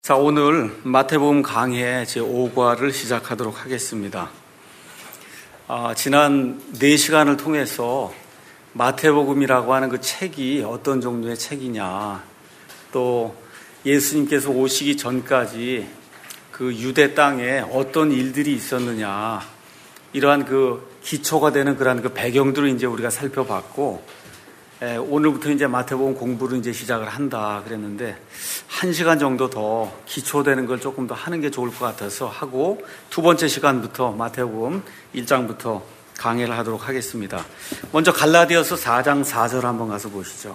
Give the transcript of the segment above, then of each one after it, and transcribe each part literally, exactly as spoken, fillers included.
자, 오늘 마태복음 강해 제오 과를 시작하도록 하겠습니다. 아, 지난 네 시간을 통해서 마태복음이라고 하는 그 책이 어떤 종류의 책이냐, 또 예수님께서 오시기 전까지 그 유대 땅에 어떤 일들이 있었느냐, 이러한 그 기초가 되는 그러한 그 배경들을 이제 우리가 살펴봤고, 에, 오늘부터 이제 마태복음 공부를 이제 시작을 한다 그랬는데, 한 시간 정도 더 기초되는 걸 조금 더 하는 게 좋을 것 같아서 하고, 두 번째 시간부터 마태복음 일 장부터 강의를 하도록 하겠습니다. 먼저 갈라디아서 사 장 사 절 한번 가서 보시죠.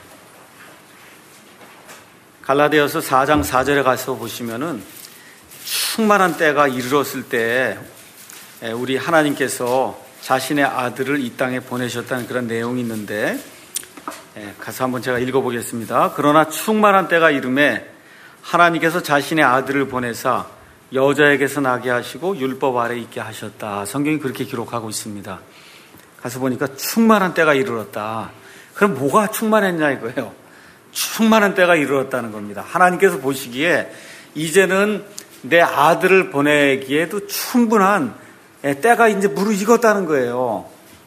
갈라디아서 사 장 사 절에 가서 보시면은 충만한 때가 이르렀을 때 우리 하나님께서 자신의 아들을 이 땅에 보내셨다는 그런 내용이 있는데, 가서 한번 제가 읽어보겠습니다. 그러나 충만한 때가 이름에 하나님께서 자신의 아들을 보내사 여자에게서 나게 하시고 율법 아래 있게 하셨다. 성경이 그렇게 기록하고 있습니다. 가서 보니까 충만한 때가 이르렀다. 그럼 뭐가 충만했냐 이거예요. 충만한 때가 이르렀다는 겁니다. 하나님께서 보시기에 이제는 내 아들을 보내기에도 충분한 때가 이제 무르익었다는 거예요.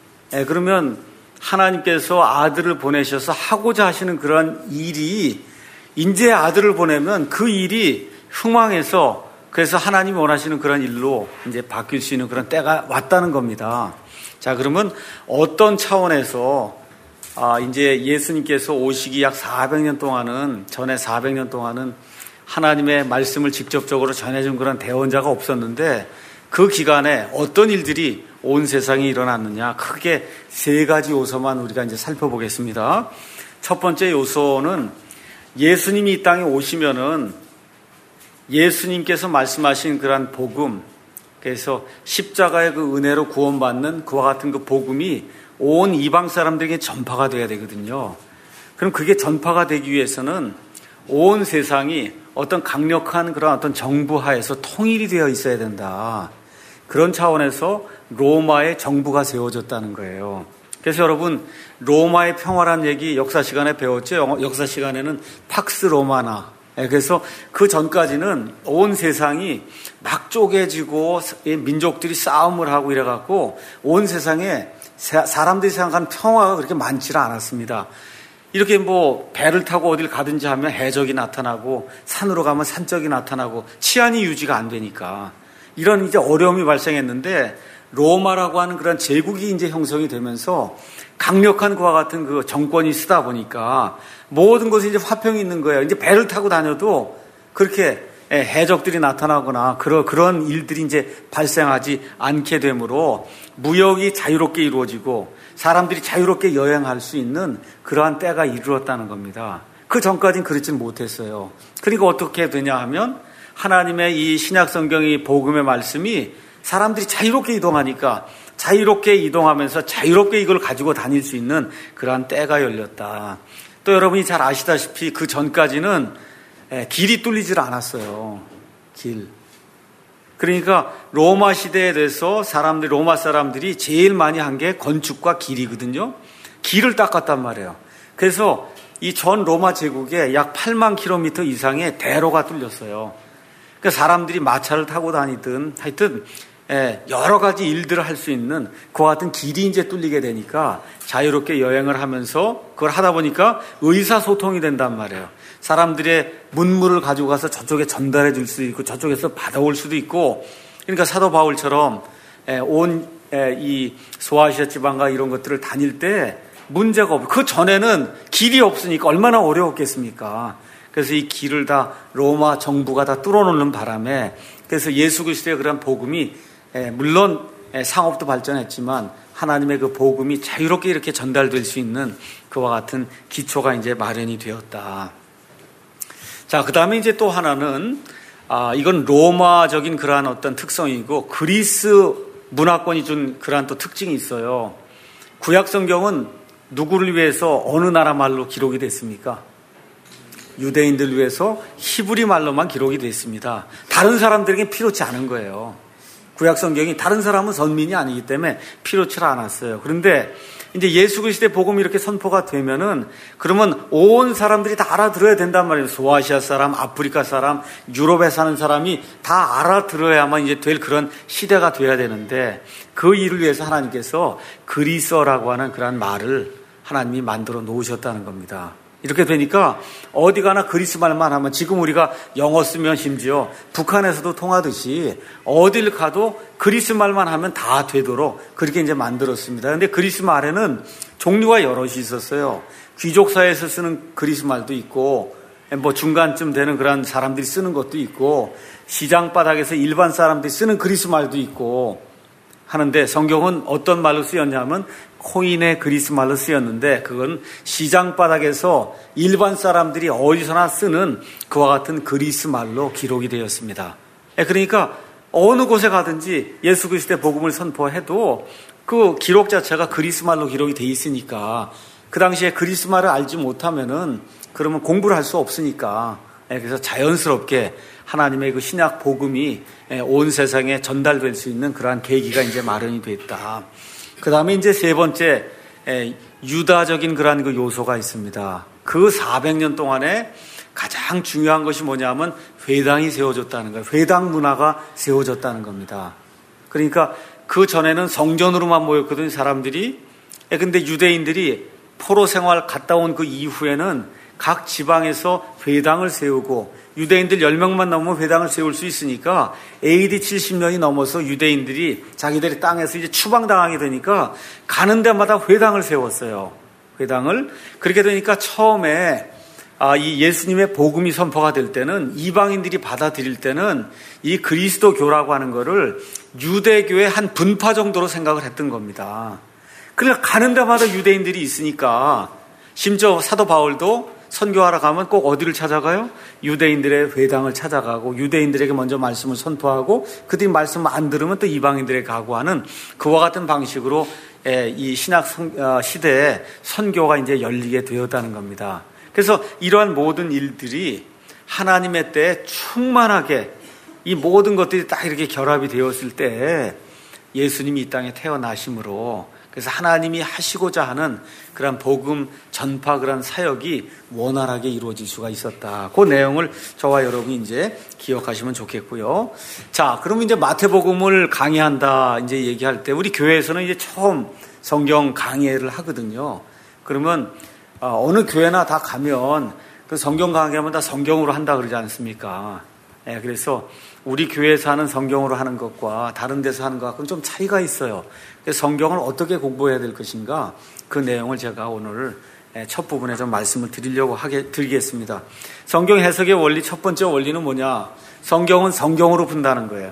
그러면 하나님께서 아들을 보내셔서 하고자 하시는 그런 일이, 이제 아들을 보내면 그 일이 흥왕해서, 그래서 하나님이 원하시는 그런 일로 이제 바뀔 수 있는 그런 때가 왔다는 겁니다. 자, 그러면 어떤 차원에서 아, 이제 예수님께서 오시기 약 사백 년 동안은, 전에 사백 년 동안은 하나님의 말씀을 직접적으로 전해준 그런 대언자가 없었는데, 그 기간에 어떤 일들이 온 세상에 일어났느냐, 크게 세 가지 요소만 우리가 이제 살펴보겠습니다. 첫 번째 요소는 예수님이 이 땅에 오시면은 예수님께서 말씀하신 그러한 복음, 그래서 십자가의 그 은혜로 구원받는 그와 같은 그 복음이 온 이방 사람들에게 전파가 돼야 되거든요. 그럼 그게 전파가 되기 위해서는 온 세상이 어떤 강력한 그런 어떤 정부 하에서 통일이 되어 있어야 된다. 그런 차원에서 로마의 정부가 세워졌다는 거예요. 그래서 여러분, 로마의 평화란 얘기 역사 시간에 배웠죠. 역사 시간에는 팍스 로마나. 그래서 그 전까지는 온 세상이 막 쪼개지고 민족들이 싸움을 하고 이래갖고 온 세상에 사람들이 생각하는 평화가 그렇게 많지는 않았습니다. 이렇게 뭐 배를 타고 어딜 가든지 하면 해적이 나타나고, 산으로 가면 산적이 나타나고, 치안이 유지가 안 되니까 이런 이제 어려움이 발생했는데, 로마라고 하는 그런 제국이 이제 형성이 되면서 강력한 그와 같은 그 정권이 쓰다 보니까 모든 것이 이제 화평이 있는 거예요. 이제 배를 타고 다녀도 그렇게 해적들이 나타나거나 그런 그런 일들이 이제 발생하지 않게 되므로 무역이 자유롭게 이루어지고 사람들이 자유롭게 여행할 수 있는 그러한 때가 이르렀다는 겁니다. 그 전까지는 그렇지는 못했어요. 그러니까 어떻게 되냐 하면 하나님의 이 신약 성경의 복음의 말씀이 사람들이 자유롭게 이동하니까 자유롭게 이동하면서 자유롭게 이걸 가지고 다닐 수 있는 그러한 때가 열렸다. 또 여러분이 잘 아시다시피 그 전까지는 길이 뚫리질 않았어요. 길. 그러니까 로마 시대에 대해서 사람들, 로마 사람들이 제일 많이 한 게 건축과 길이거든요. 길을 닦았단 말이에요. 그래서 이 전 로마 제국에 약 팔만 킬로미터 이상의 대로가 뚫렸어요. 그러니까 사람들이 마차를 타고 다니든 하여튼 여러 가지 일들을 할 수 있는 그와 같은 길이 이제 뚫리게 되니까 자유롭게 여행을 하면서 그걸 하다 보니까 의사소통이 된단 말이에요. 사람들의 문물을 가지고 가서 저쪽에 전달해 줄 수도 있고 저쪽에서 받아올 수도 있고, 그러니까 사도 바울처럼 온 이 소아시아 지방과 이런 것들을 다닐 때 문제가 없고, 그 전에는 길이 없으니까 얼마나 어려웠겠습니까? 그래서 이 길을 다 로마 정부가 다 뚫어놓는 바람에, 그래서 예수 그리스도의 그런 복음이 물론 상업도 발전했지만 하나님의 그 복음이 자유롭게 이렇게 전달될 수 있는 그와 같은 기초가 이제 마련이 되었다. 자, 그 다음에 이제 또 하나는, 아, 이건 로마적인 그러한 어떤 특성이고 그리스 문화권이 준 그러한 또 특징이 있어요. 구약 성경은 누구를 위해서 어느 나라 말로 기록이 됐습니까? 유대인들 위해서 히브리 말로만 기록이 됐습니다. 다른 사람들에게 필요치 않은 거예요. 구약 성경이 다른 사람은 선민이 아니기 때문에 필요치 않았어요. 그런데 이제 예수 그리스도의 복음이 이렇게 선포가 되면은 그러면 온 사람들이 다 알아들어야 된단 말이에요. 소아시아 사람, 아프리카 사람, 유럽에 사는 사람이 다 알아들어야만 이제 될 그런 시대가 돼야 되는데 그 일을 위해서 하나님께서 그리스어라고 하는 그런 말을 하나님이 만들어 놓으셨다는 겁니다. 이렇게 되니까 어디 가나 그리스 말만 하면 지금 우리가 영어 쓰면 심지어 북한에서도 통하듯이 어딜 가도 그리스 말만 하면 다 되도록 그렇게 이제 만들었습니다. 그런데 그리스 말에는 종류가 여럿이 있었어요. 귀족 사회에서 쓰는 그리스 말도 있고 뭐 중간쯤 되는 그런 사람들이 쓰는 것도 있고 시장 바닥에서 일반 사람들이 쓰는 그리스 말도 있고 하는데 성경은 어떤 말로 쓰였냐면 코인의 그리스 말로 쓰였는데 그건 시장 바닥에서 일반 사람들이 어디서나 쓰는 그와 같은 그리스 말로 기록이 되었습니다. 그러니까 어느 곳에 가든지 예수 그리스도의 복음을 선포해도 그 기록 자체가 그리스 말로 기록이 돼 있으니까 그 당시에 그리스 말을 알지 못하면은 그러면 공부를 할 수 없으니까 그래서 자연스럽게 하나님의 그 신약 복음이 온 세상에 전달될 수 있는 그러한 계기가 이제 마련이 됐다. 그 다음에 이제 세 번째, 유다적인 그러한 그 요소가 있습니다. 그 사백 년 동안에 가장 중요한 것이 뭐냐면 회당이 세워졌다는 거예요. 회당 문화가 세워졌다는 겁니다. 그러니까 그 전에는 성전으로만 모였거든요, 사람들이. 근데 유대인들이 포로 생활 갔다 온 그 이후에는 각 지방에서 회당을 세우고 유대인들 열 명만 넘으면 회당을 세울 수 있으니까 에이디 칠십 년이 넘어서 유대인들이 자기들의 땅에서 이제 추방당하게 되니까 가는 데마다 회당을 세웠어요. 회당을. 그렇게 되니까 처음에 아, 이 예수님의 복음이 선포가 될 때는 이방인들이 받아들일 때는 이 그리스도교라고 하는 거를 유대교의 한 분파 정도로 생각을 했던 겁니다. 그러니까 가는 데마다 유대인들이 있으니까 심지어 사도 바울도 선교하러 가면 꼭 어디를 찾아가요? 유대인들의 회당을 찾아가고 유대인들에게 먼저 말씀을 선포하고 그들이 말씀을 안 들으면 또 이방인들에게 가고 하는 그와 같은 방식으로 이 신약 시대에 선교가 이제 열리게 되었다는 겁니다. 그래서 이러한 모든 일들이 하나님의 때에 충만하게 이 모든 것들이 딱 이렇게 결합이 되었을 때 예수님이 이 땅에 태어나심으로 그래서 하나님이 하시고자 하는 그런 복음 전파 그런 사역이 원활하게 이루어질 수가 있었다. 그 내용을 저와 여러분이 이제 기억하시면 좋겠고요. 자, 그러면 이제 마태복음을 강의한다 이제 얘기할 때 우리 교회에서는 이제 처음 성경 강의를 하거든요. 그러면 어느 교회나 다 가면 그 성경 강의하면 다 성경으로 한다 그러지 않습니까? 예, 그래서 우리 교회에서 하는 성경으로 하는 것과 다른 데서 하는 것과는 좀 차이가 있어요. 그래서 성경을 어떻게 공부해야 될 것인가 그 내용을 제가 오늘 첫 부분에 좀 말씀을 드리려고 하게 드리겠습니다. 성경 해석의 원리 첫 번째 원리는 뭐냐? 성경은 성경으로 푼다는 거예요.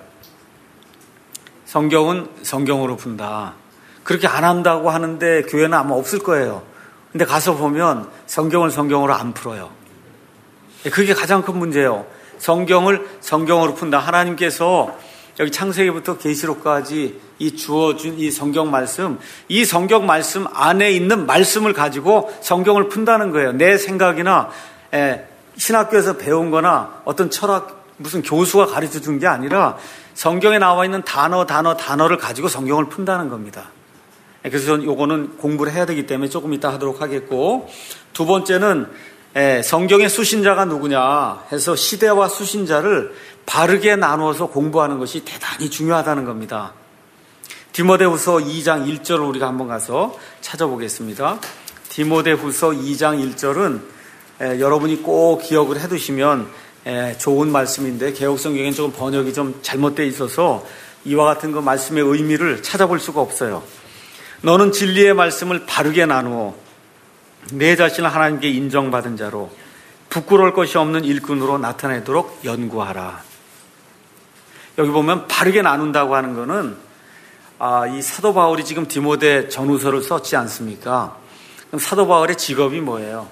성경은 성경으로 푼다. 그렇게 안 한다고 하는데 교회는 아마 없을 거예요. 근데 가서 보면 성경을 성경으로 안 풀어요. 그게 가장 큰 문제예요. 성경을 성경으로 푼다. 하나님께서 여기 창세기부터 계시록까지 이 주어준 이 성경 말씀, 이 성경 말씀 안에 있는 말씀을 가지고 성경을 푼다는 거예요. 내 생각이나 에, 신학교에서 배운 거나 어떤 철학 무슨 교수가 가르쳐 준 게 아니라 성경에 나와 있는 단어 단어 단어를 가지고 성경을 푼다는 겁니다. 그래서 요거는 공부를 해야 되기 때문에 조금 이따 하도록 하겠고, 두 번째는 성경의 수신자가 누구냐 해서 시대와 수신자를 바르게 나누어서 공부하는 것이 대단히 중요하다는 겁니다. 디모데후서 이 장 일 절을 우리가 한번 가서 찾아보겠습니다. 디모데후서 이 장 일 절은 여러분이 꼭 기억을 해두시면 좋은 말씀인데 개역성경에는 조금 번역이 좀 잘못되어 있어서 이와 같은 그 말씀의 의미를 찾아볼 수가 없어요. 너는 진리의 말씀을 바르게 나누어 내 자신을 하나님께 인정받은 자로 부끄러울 것이 없는 일꾼으로 나타내도록 연구하라. 여기 보면 바르게 나눈다고 하는 것은 아, 이 사도 바울이 지금 디모데 전후서를 썼지 않습니까? 그럼 사도 바울의 직업이 뭐예요?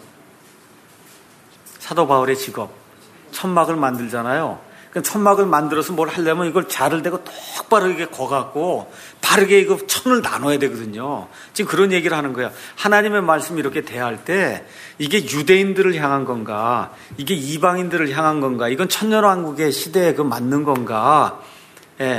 사도 바울의 직업 천막을 만들잖아요. 천막을 만들어서 뭘 하려면 이걸 자를 대고 똑바로 이렇게 거갖고 바르게 이거 천을 나눠야 되거든요. 지금 그런 얘기를 하는 거야. 하나님의 말씀을 이렇게 대할 때 이게 유대인들을 향한 건가? 이게 이방인들을 향한 건가? 이건 천년왕국의 시대에 그 맞는 건가? 예.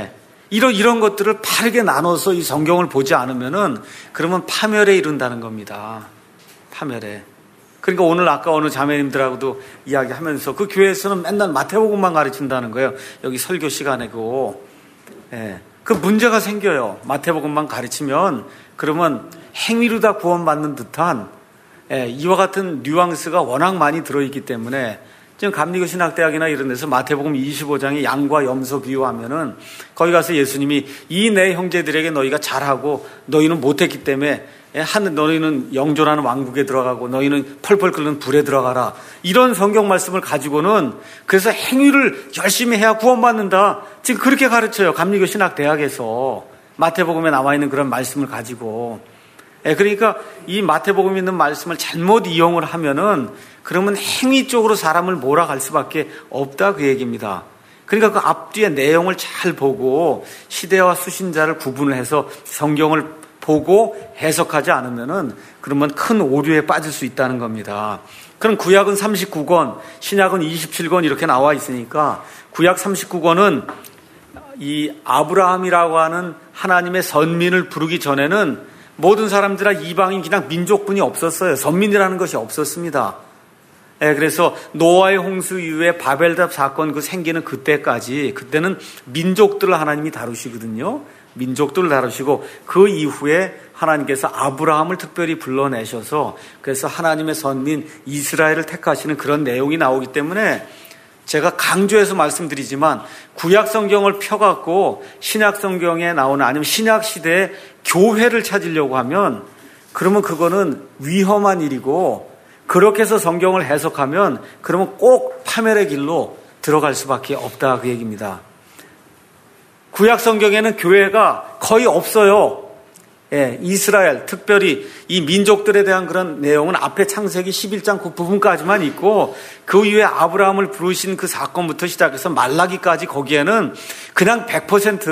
이런, 이런 것들을 바르게 나눠서 이 성경을 보지 않으면은 그러면 파멸에 이른다는 겁니다. 파멸에. 그러니까 오늘 아까 어느 자매님들하고도 이야기하면서 그 교회에서는 맨날 마태복음만 가르친다는 거예요. 여기 설교 시간에고. 예. 그 문제가 생겨요. 마태복음만 가르치면 그러면 행위로 다 구원받는 듯한 예, 이와 같은 뉘앙스가 워낙 많이 들어있기 때문에 지금 감리교 신학대학이나 이런 데서 마태복음 이십오 장의 양과 염소 비유하면은 거기 가서 예수님이 이 내 형제들에게 너희가 잘하고 너희는 못했기 때문에 한 너희는 영존하는 왕국에 들어가고 너희는 펄펄 끓는 불에 들어가라. 이런 성경 말씀을 가지고는 그래서 행위를 열심히 해야 구원받는다. 지금 그렇게 가르쳐요. 감리교 신학대학에서 마태복음에 나와 있는 그런 말씀을 가지고. 그러니까 이 마태복음에 있는 말씀을 잘못 이용을 하면은 그러면 행위 쪽으로 사람을 몰아갈 수밖에 없다 그 얘기입니다. 그러니까 그 앞뒤의 내용을 잘 보고 시대와 수신자를 구분을 해서 성경을 보고 해석하지 않으면은 그러면 큰 오류에 빠질 수 있다는 겁니다. 그럼 구약은 삼십구 권, 신약은 이십칠 권 이렇게 나와 있으니까 구약 삼십구 권은 이 아브라함이라고 하는 하나님의 선민을 부르기 전에는 모든 사람들아 이방인 그냥 민족분이 없었어요. 선민이라는 것이 없었습니다. 예, 그래서 노아의 홍수 이후에 바벨탑 사건 그 생기는 그때까지 그때는 민족들을 하나님이 다루시거든요. 민족들을 다루시고 그 이후에 하나님께서 아브라함을 특별히 불러내셔서 그래서 하나님의 선민 이스라엘을 택하시는 그런 내용이 나오기 때문에 제가 강조해서 말씀드리지만 구약 성경을 펴갖고 신약 성경에 나오는 아니면 신약 시대에 교회를 찾으려고 하면 그러면 그거는 위험한 일이고 그렇게 해서 성경을 해석하면 그러면 꼭 파멸의 길로 들어갈 수밖에 없다 그 얘기입니다. 구약 성경에는 교회가 거의 없어요. 예, 이스라엘, 특별히 이 민족들에 대한 그런 내용은 앞에 창세기 십일 장 그 부분까지만 있고 그 이후에 아브라함을 부르신 그 사건부터 시작해서 말라기까지 거기에는 그냥 백 퍼센트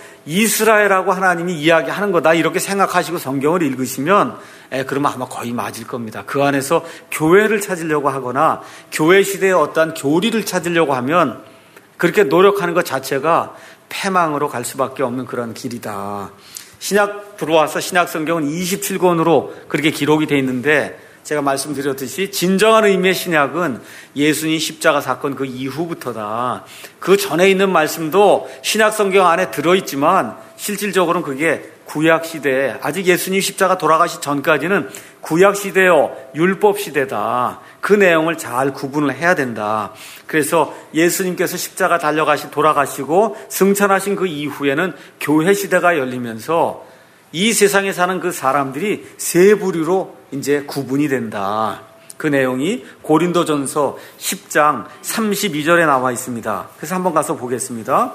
이스라엘하고 하나님이 이야기하는 거다 이렇게 생각하시고 성경을 읽으시면 예, 그러면 아마 거의 맞을 겁니다. 그 안에서 교회를 찾으려고 하거나 교회 시대의 어떠한 교리를 찾으려고 하면 그렇게 노력하는 것 자체가 패망으로 갈 수밖에 없는 그런 길이다. 신약 들어와서 신약 성경은 이십칠 권으로 그렇게 기록이 되어 있는데 제가 말씀드렸듯이 진정한 의미의 신약은 예수님 십자가 사건 그 이후부터다. 그 전에 있는 말씀도 신약 성경 안에 들어있지만 실질적으로는 그게 구약 시대에 아직 예수님 십자가 돌아가시 전까지는 구약 시대요 율법 시대다. 그 내용을 잘 구분을 해야 된다. 그래서 예수님께서 십자가 달려가시 돌아가시고 승천하신 그 이후에는 교회 시대가 열리면서 이 세상에 사는 그 사람들이 세 부류로 이제 구분이 된다. 그 내용이 고린도전서 십 장 삼십이 절에 나와 있습니다. 그래서 한번 가서 보겠습니다.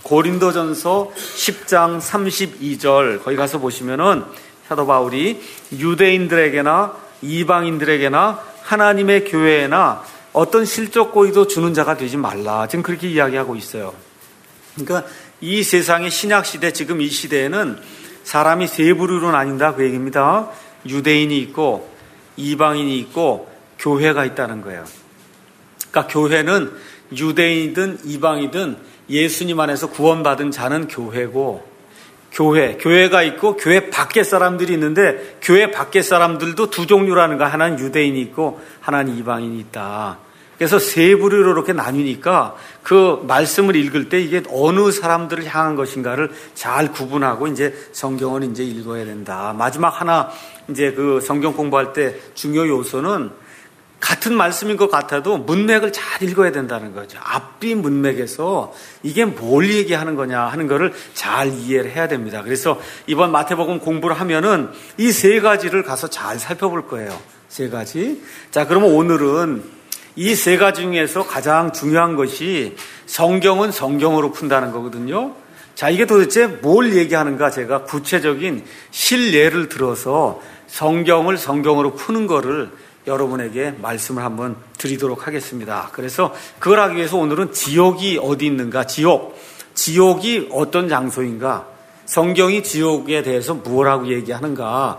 고린도전서 십 장 삼십이 절 거기 가서 보시면은 사도 바울이 유대인들에게나 이방인들에게나 하나님의 교회에나 어떤 실적 고의도 주는 자가 되지 말라. 지금 그렇게 이야기하고 있어요. 그러니까 이 세상의 신약 시대 지금 이 시대에는 사람이 세 부류로 나뉜다 그 얘기입니다. 유대인이 있고 이방인이 있고 교회가 있다는 거예요. 그러니까 교회는 유대인이든 이방이든 예수님 안에서 구원받은 자는 교회고 교회, 교회가 있고 교회 밖에 사람들이 있는데 교회 밖에 사람들도 두 종류라는 거 하나는 유대인이 있고 하나는 이방인이 있다. 그래서 세 부류로 이렇게 나뉘니까 그 말씀을 읽을 때 이게 어느 사람들을 향한 것인가를 잘 구분하고 이제 성경을 이제 읽어야 된다. 마지막 하나 이제 그 성경 공부할 때 중요 요소는 같은 말씀인 것 같아도 문맥을 잘 읽어야 된다는 거죠. 앞뒤 문맥에서 이게 뭘 얘기하는 거냐 하는 거를 잘 이해를 해야 됩니다. 그래서 이번 마태복음 공부를 하면은 이 세 가지를 가서 잘 살펴볼 거예요. 세 가지. 자, 그러면 오늘은 이 세 가지 중에서 가장 중요한 것이 성경은 성경으로 푼다는 거거든요. 자, 이게 도대체 뭘 얘기하는가 제가 구체적인 실례를 들어서 성경을 성경으로 푸는 거를 여러분에게 말씀을 한번 드리도록 하겠습니다. 그래서 그걸 하기 위해서 오늘은 지옥이 어디 있는가, 지옥, 지옥이 어떤 장소인가, 성경이 지옥에 대해서 무엇라고 얘기하는가,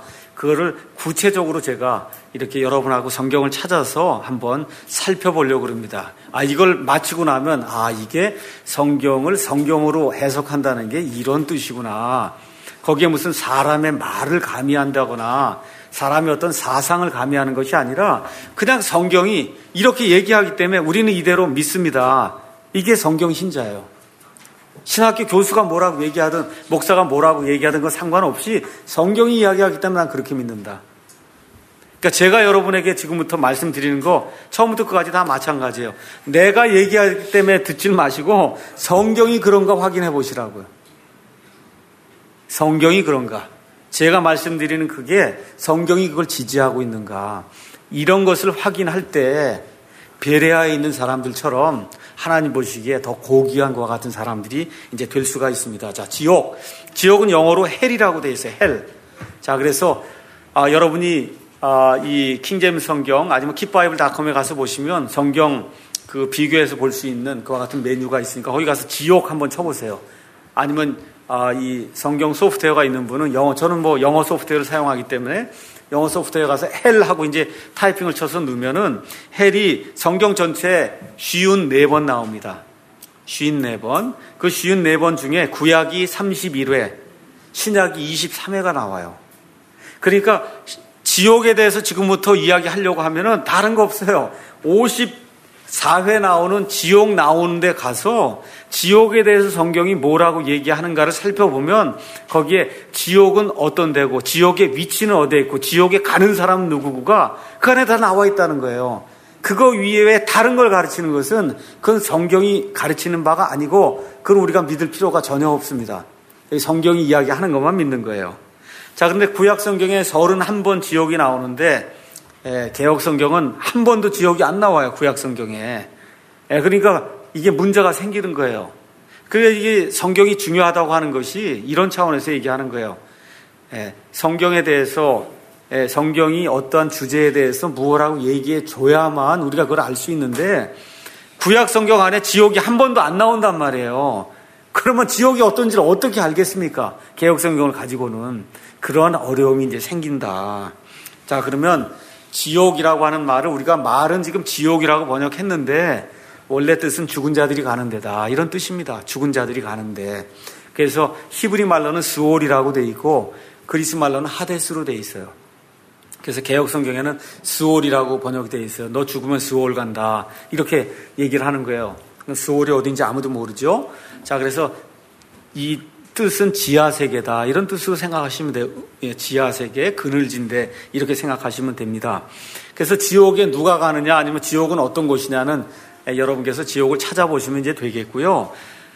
그거를 구체적으로 제가 이렇게 여러분하고 성경을 찾아서 한번 살펴보려고 합니다. 아, 이걸 마치고 나면 아, 이게 성경을 성경으로 해석한다는 게 이런 뜻이구나. 거기에 무슨 사람의 말을 가미한다거나 사람의 어떤 사상을 가미하는 것이 아니라 그냥 성경이 이렇게 얘기하기 때문에 우리는 이대로 믿습니다. 이게 성경 신자예요. 신학교 교수가 뭐라고 얘기하든 목사가 뭐라고 얘기하든 건 상관없이 성경이 이야기하기 때문에 난 그렇게 믿는다. 그러니까 제가 여러분에게 지금부터 말씀드리는 거 처음부터 끝까지 다 마찬가지예요. 내가 얘기하기 때문에 듣지 마시고 성경이 그런가 확인해 보시라고요. 성경이 그런가? 제가 말씀드리는 그게 성경이 그걸 지지하고 있는가? 이런 것을 확인할 때 베레아에 있는 사람들처럼 하나님 보시기에 더 고귀한 것과 같은 사람들이 이제 될 수가 있습니다. 자, 지옥. 지옥은 영어로 헬이라고 되어 있어요. 헬. 자, 그래서 아, 여러분이 아, 이 킹제임스 성경 아니면 킵바이블 닷컴에 가서 보시면 성경 그 비교해서 볼 수 있는 그와 같은 메뉴가 있으니까 거기 가서 지옥 한번 쳐보세요. 아니면 아, 이 성경 소프트웨어가 있는 분은 영어, 저는 뭐 영어 소프트웨어를 사용하기 때문에 영어 소프트웨어 가서 헬하고 이제 타이핑을 쳐서 넣으면은 헬이 성경 전체에 쉰네 번 나옵니다. 쉰네 번. 그 쉰네 번 중에 구약이 삼십일 회, 신약이 이십삼 회가 나와요. 그러니까 지옥에 대해서 지금부터 이야기하려고 하면은 다른 거 없어요. 오십사 회 나오는 지옥 나오는 데 가서 지옥에 대해서 성경이 뭐라고 얘기하는가를 살펴보면 거기에 지옥은 어떤 데고 지옥의 위치는 어디에 있고 지옥에 가는 사람은 누구고가 그 안에 다 나와 있다는 거예요. 그거 위에 다른 걸 가르치는 것은 그건 성경이 가르치는 바가 아니고 그걸 우리가 믿을 필요가 전혀 없습니다. 성경이 이야기하는 것만 믿는 거예요. 자, 그런데 구약 성경에 서른한 번 지옥이 나오는데 예, 개혁 성경은 한 번도 지옥이 안 나와요. 구약 성경에. 예, 그러니까 이게 문제가 생기는 거예요. 그래서 이게 성경이 중요하다고 하는 것이 이런 차원에서 얘기하는 거예요. 예, 성경에 대해서 예, 성경이 어떠한 주제에 대해서 무엇라고 얘기해 줘야만 우리가 그걸 알 수 있는데 구약 성경 안에 지옥이 한 번도 안 나온단 말이에요. 그러면 지옥이 어떤지를 어떻게 알겠습니까? 개혁 성경을 가지고는 그러한 어려움이 이제 생긴다. 자, 그러면 지옥이라고 하는 말을 우리가 말은 지금 지옥이라고 번역했는데 원래 뜻은 죽은 자들이 가는 데다 이런 뜻입니다. 죽은 자들이 가는데. 그래서 히브리 말로는 스올이라고 돼 있고 그리스 말로는 하데스로 돼 있어요. 그래서 개혁 성경에는 스올이라고 번역되어 있어요. 너 죽으면 스올 간다 이렇게 얘기를 하는 거예요. 스올이 어딘지 아무도 모르죠. 자, 그래서 이 뜻은 지하세계다 이런 뜻으로 생각하시면 돼요. 예, 지하세계, 그늘진데 이렇게 생각하시면 됩니다. 그래서 지옥에 누가 가느냐 아니면 지옥은 어떤 곳이냐는 예, 여러분께서 지옥을 찾아보시면 이제 되겠고요.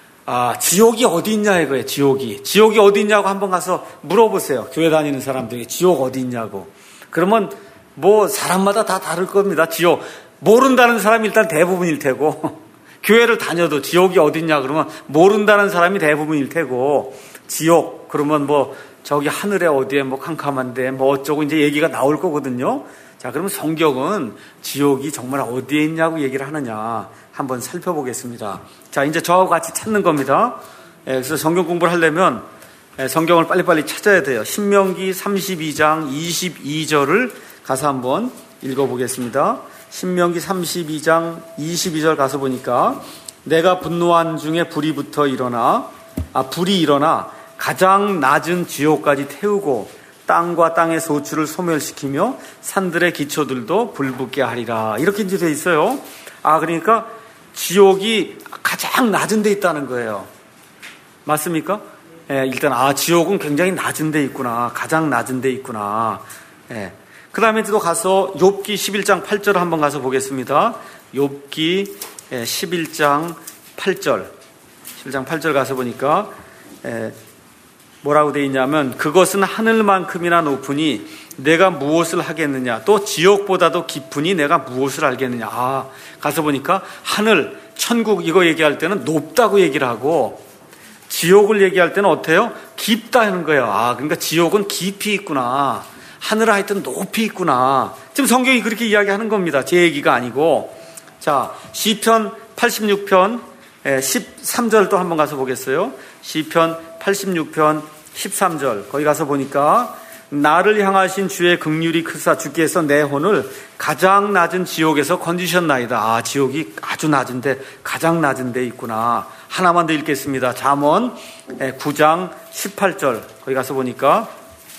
아, 지옥이 어디 있냐 이거예요. 지옥이. 지옥이 어디 있냐고 한번 가서 물어보세요. 교회 다니는 사람들에게 지옥 어디 있냐고. 그러면 뭐 사람마다 다 다를 겁니다. 지옥. 모른다는 사람이 일단 대부분일 테고 교회를 다녀도 지옥이 어딨냐 그러면 모른다는 사람이 대부분일 테고 지옥 그러면 뭐 저기 하늘에 어디에 뭐 캄캄한데 뭐 어쩌고 이제 얘기가 나올 거거든요. 자, 그러면 성경은 지옥이 정말 어디에 있냐고 얘기를 하느냐 한번 살펴보겠습니다. 자, 이제 저하고 같이 찾는 겁니다. 예, 그래서 성경 공부를 하려면 예, 성경을 빨리빨리 찾아야 돼요. 신명기 삼십이 장 이십이 절을 가서 한번 읽어보겠습니다. 신명기 삼십이 장 이십이 절 가서 보니까 내가 분노한 중에 불이 붙어 일어나 아 불이 일어나 가장 낮은 지옥까지 태우고 땅과 땅의 소출을 소멸시키며 산들의 기초들도 불붙게 하리라 이렇게 이제 돼 있어요. 아, 그러니까 지옥이 가장 낮은 데 있다는 거예요. 맞습니까? 예, 일단 아 지옥은 굉장히 낮은 데 있구나. 가장 낮은 데 있구나. 예. 그 다음에 또 가서 욥기 십일 장 팔 절을 한번 가서 보겠습니다. 욥기 십일 장 팔 절. 십일 장 팔 절 가서 보니까 뭐라고 되어 있냐면 그것은 하늘만큼이나 높으니 내가 무엇을 하겠느냐 또 지옥보다도 깊으니 내가 무엇을 알겠느냐. 아, 가서 보니까 하늘, 천국 이거 얘기할 때는 높다고 얘기를 하고 지옥을 얘기할 때는 어때요? 깊다 하는 거예요. 아, 그러니까 지옥은 깊이 있구나. 하늘 하여튼 높이 있구나. 지금 성경이 그렇게 이야기하는 겁니다. 제 얘기가 아니고. 자, 시편 팔십육 편 십삼 절 또 한번 가서 보겠어요. 시편 팔십육 편 십삼 절 거기 가서 보니까 나를 향하신 주의 긍휼이 크사 주께서 내 혼을 가장 낮은 지옥에서 건지셨나이다. 아, 지옥이 아주 낮은데 가장 낮은 데 있구나. 하나만 더 읽겠습니다. 잠언 구 장 십팔 절 거기 가서 보니까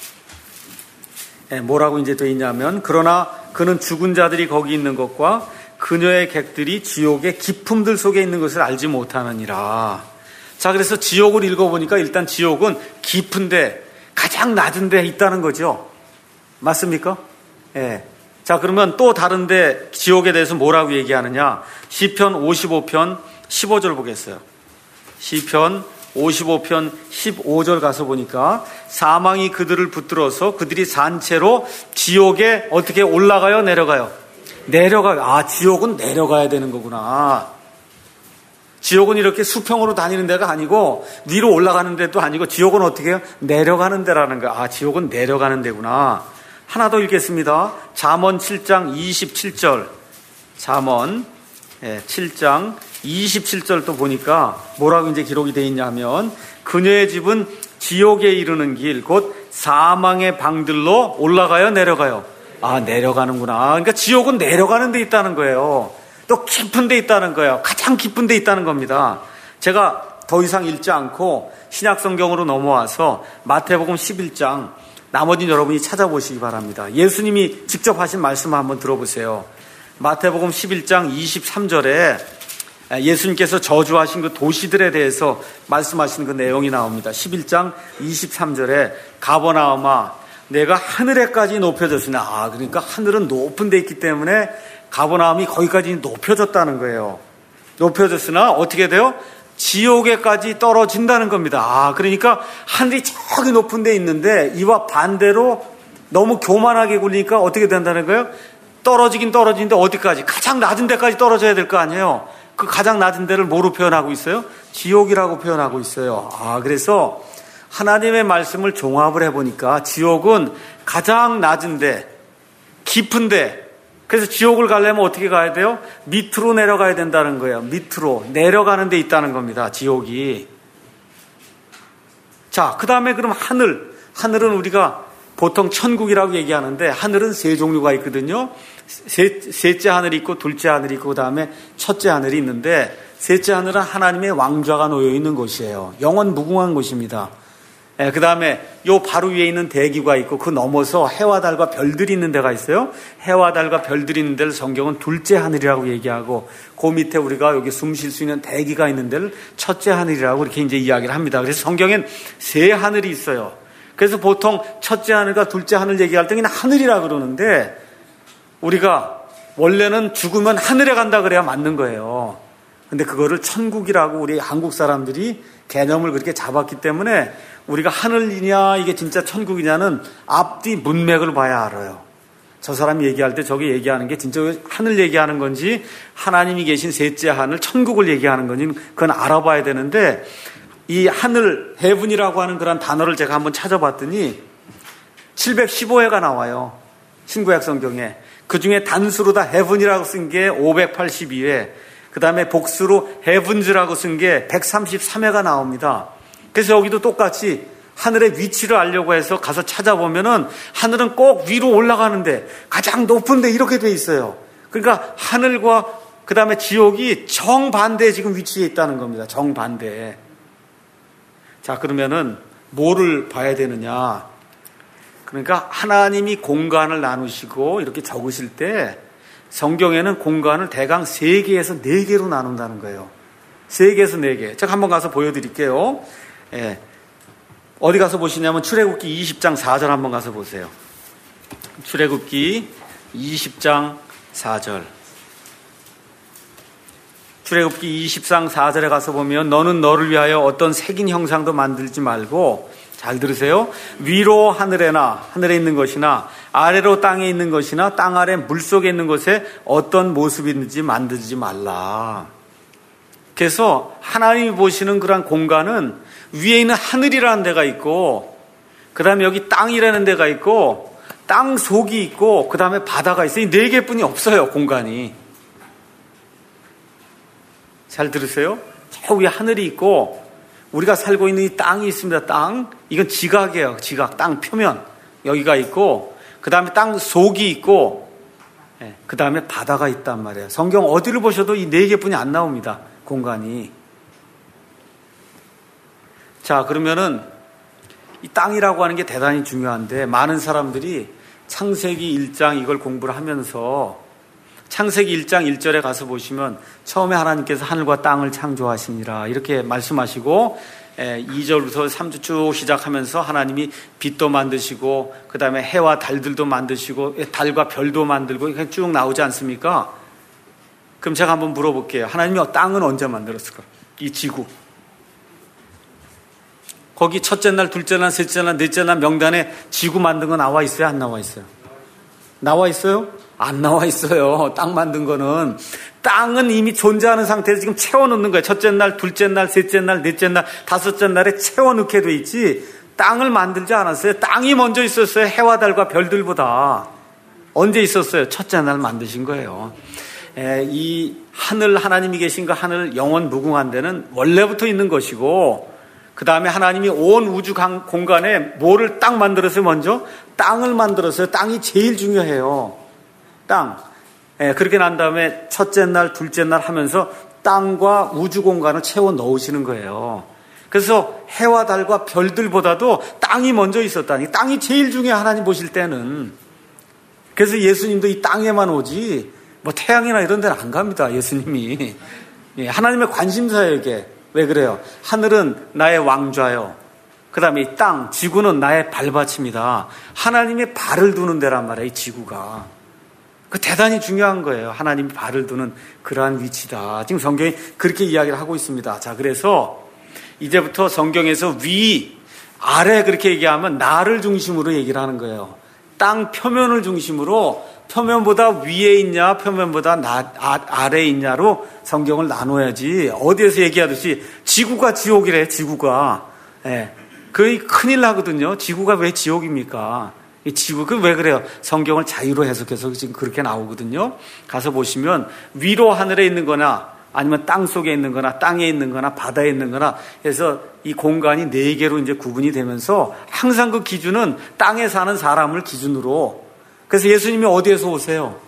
뭐라고 이제 돼 있냐면, 그러나 그는 죽은 자들이 거기 있는 것과 그녀의 객들이 지옥의 깊음들 속에 있는 것을 알지 못하느니라. 자, 그래서 지옥을 읽어보니까 일단 지옥은 깊은데 가장 낮은 데 있다는 거죠. 맞습니까? 예. 자, 그러면 또 다른데 지옥에 대해서 뭐라고 얘기하느냐? 시편 오십오 편 십오 절 보겠어요. 시편 오십오 편 십오 절 가서 보니까 사망이 그들을 붙들어서 그들이 산채로 지옥에 어떻게 올라가요? 내려가요? 내려가요. 아, 지옥은 내려가야 되는 거구나. 지옥은 이렇게 수평으로 다니는 데가 아니고 위로 올라가는 데도 아니고 지옥은 어떻게 해요? 내려가는 데라는 거야. 아, 지옥은 내려가는 데구나. 하나 더 읽겠습니다. 잠언 칠 장 이십칠 절. 잠언 칠 장 이십칠 절 또 보니까 뭐라고 이제 기록이 되어 있냐면, 그녀의 집은 지옥에 이르는 길, 곧 사망의 방들로 올라가요? 내려가요? 아, 내려가는구나. 그러니까 지옥은 내려가는 데 있다는 거예요. 또 깊은 데 있다는 거예요. 가장 깊은 데 있다는 겁니다. 제가 더 이상 읽지 않고 신약 성경으로 넘어와서 마태복음 십일 장, 나머지는 여러분이 찾아보시기 바랍니다. 예수님이 직접 하신 말씀을 한번 들어보세요. 마태복음 십일 장 이십삼 절에 예수님께서 저주하신 그 도시들에 대해서 말씀하신 그 내용이 나옵니다. 십일 장 이십삼 절에 가버나움아 내가 하늘에까지 높여졌으나, 아, 그러니까 하늘은 높은 데 있기 때문에 가버나움이 거기까지 높여졌다는 거예요. 높여졌으나 어떻게 돼요? 지옥에까지 떨어진다는 겁니다. 아, 그러니까 하늘이 저기 높은 데 있는데 이와 반대로 너무 교만하게 굴리니까 어떻게 된다는 거예요? 떨어지긴 떨어지는데 어디까지? 가장 낮은 데까지 떨어져야 될 거 아니에요. 그 가장 낮은 데를 뭐로 표현하고 있어요? 지옥이라고 표현하고 있어요. 아, 그래서 하나님의 말씀을 종합을 해보니까 지옥은 가장 낮은데, 깊은데, 그래서 지옥을 가려면 어떻게 가야 돼요? 밑으로 내려가야 된다는 거예요. 밑으로 내려가는 데 있다는 겁니다. 지옥이. 자, 그 다음에 그럼 하늘. 하늘은 우리가 보통 천국이라고 얘기하는데 하늘은 세 종류가 있거든요. 세, 셋째 하늘이 있고 둘째 하늘이 있고 그 다음에 첫째 하늘이 있는데, 셋째 하늘은 하나님의 왕좌가 놓여 있는 곳이에요. 영원 무궁한 곳입니다. 예, 그 다음에 요 바로 위에 있는 대기가 있고 그 넘어서 해와 달과 별들이 있는 데가 있어요. 해와 달과 별들이 있는 데를 성경은 둘째 하늘이라고 얘기하고, 그 밑에 우리가 여기 숨 쉴 수 있는 대기가 있는 데를 첫째 하늘이라고 이렇게 이제 이야기를 합니다. 그래서 성경엔 세 하늘이 있어요. 그래서 보통 첫째 하늘과 둘째 하늘 얘기할 때 그냥 하늘이라 그러는데, 우리가 원래는 죽으면 하늘에 간다 그래야 맞는 거예요. 근데 그거를 천국이라고 우리 한국 사람들이 개념을 그렇게 잡았기 때문에 우리가 하늘이냐 이게 진짜 천국이냐는 앞뒤 문맥을 봐야 알아요. 저 사람이 얘기할 때 저게 얘기하는 게 진짜 하늘 얘기하는 건지 하나님이 계신 셋째 하늘 천국을 얘기하는 건지 그건 알아봐야 되는데, 이 하늘, 헤븐이라고 하는 그런 단어를 제가 한번 찾아봤더니 칠백십오 회가 나와요. 신구약 성경에. 그 중에 단수로 다 헤븐이라고 쓴 게 오백팔십이 회, 그 다음에 복수로 헤븐즈라고 쓴 게 백삼십삼 회가 나옵니다. 그래서 여기도 똑같이 하늘의 위치를 알려고 해서 가서 찾아보면은 하늘은 꼭 위로 올라가는데 가장 높은데 이렇게 돼 있어요. 그러니까 하늘과 그 다음에 지옥이 정반대에 지금 위치해 있다는 겁니다. 정반대에. 자, 그러면은 뭐를 봐야 되느냐? 그러니까 하나님이 공간을 나누시고 이렇게 적으실 때 성경에는 공간을 대강 세 개에서 네 개로 나눈다는 거예요. 세 개에서 네 개. 제가 한번 가서 보여드릴게요. 예. 어디 가서 보시냐면 출애굽기 이십 장 사 절 한번 가서 보세요. 출애굽기 이십 장 사 절. 출애굽기 이십 장 사 절에 가서 보면, 너는 너를 위하여 어떤 색인 형상도 만들지 말고, 잘 들으세요. 위로 하늘에나 하늘에 있는 것이나 아래로 땅에 있는 것이나 땅 아래 물속에 있는 것에 어떤 모습이든지 만들지 말라. 그래서 하나님이 보시는 그런 공간은 위에 있는 하늘이라는 데가 있고, 그 다음에 여기 땅이라는 데가 있고, 땅 속이 있고, 그 다음에 바다가 있어요. 이 네 개뿐이 없어요, 공간이. 잘 들으세요. 저 위에 하늘이 있고 우리가 살고 있는 이 땅이 있습니다. 땅. 이건 지각이에요. 지각. 땅 표면. 여기가 있고, 그 다음에 땅 속이 있고, 예, 그 다음에 바다가 있단 말이에요. 성경 어디를 보셔도 이 네 개뿐이 안 나옵니다. 공간이. 자, 그러면은 이 땅이라고 하는 게 대단히 중요한데, 많은 사람들이 창세기 일 장 이걸 공부를 하면서 창세기 일 장 일 절에 가서 보시면 처음에 하나님께서 하늘과 땅을 창조하시니라 이렇게 말씀하시고, 이 절부터 삼 절 쭉 시작하면서 하나님이 빛도 만드시고 그 다음에 해와 달들도 만드시고 달과 별도 만들고 이렇게 쭉 나오지 않습니까? 그럼 제가 한번 물어볼게요. 하나님이 땅은 언제 만들었을까? 이 지구. 거기 첫째 날, 둘째 날, 셋째 날, 넷째 날 명단에 지구 만든 거 나와 있어요? 안 나와 있어요? 나와 있어요? 안 나와 있어요. 땅 만든 거는. 땅은 이미 존재하는 상태에서 지금 채워넣는 거예요. 첫째 날, 둘째 날, 셋째 날, 넷째 날, 다섯째 날에 채워넣게 돼 있지 땅을 만들지 않았어요. 땅이 먼저 있었어요. 해와 달과 별들보다. 언제 있었어요? 첫째 날 만드신 거예요. 에, 이 하늘, 하나님이 계신 그 하늘 영원 무궁한 데는 원래부터 있는 것이고, 그 다음에 하나님이 온 우주 공간에 뭐를 딱 만들었어요? 먼저 땅을 만들었어요. 땅이 제일 중요해요. 땅. 예, 그렇게 난 다음에 첫째 날, 둘째 날 하면서 땅과 우주 공간을 채워 넣으시는 거예요. 그래서 해와 달과 별들보다도 땅이 먼저 있었다니. 땅이 제일 중요해, 하나님 보실 때는. 그래서 예수님도 이 땅에만 오지 뭐 태양이나 이런 데는 안 갑니다, 예수님이. 예, 하나님의 관심사예요, 이게. 왜 그래요? 하늘은 나의 왕좌요. 그 다음에 이 땅, 지구는 나의 발받침이다. 하나님의 발을 두는 데란 말이에요, 이 지구가. 그 대단히 중요한 거예요. 하나님이 발을 두는 그러한 위치다. 지금 성경이 그렇게 이야기를 하고 있습니다. 자, 그래서 이제부터 성경에서 위, 아래 그렇게 얘기하면 나를 중심으로 얘기를 하는 거예요. 땅 표면을 중심으로 표면보다 위에 있냐 표면보다 나, 아, 아래에 있냐로 성경을 나눠야지. 어디에서 얘기하듯이 지구가 지옥이래. 지구가. 예. 그게 큰일 나거든요. 지구가 왜 지옥입니까? 이 지구, 그 왜 그래요? 성경을 자유로 해석해서 지금 그렇게 나오거든요. 가서 보시면 위로 하늘에 있는 거나 아니면 땅 속에 있는 거나 땅에 있는 거나 바다에 있는 거나 해서 이 공간이 네 개로 이제 구분이 되면서 항상 그 기준은 땅에 사는 사람을 기준으로. 그래서 예수님이 어디에서 오세요?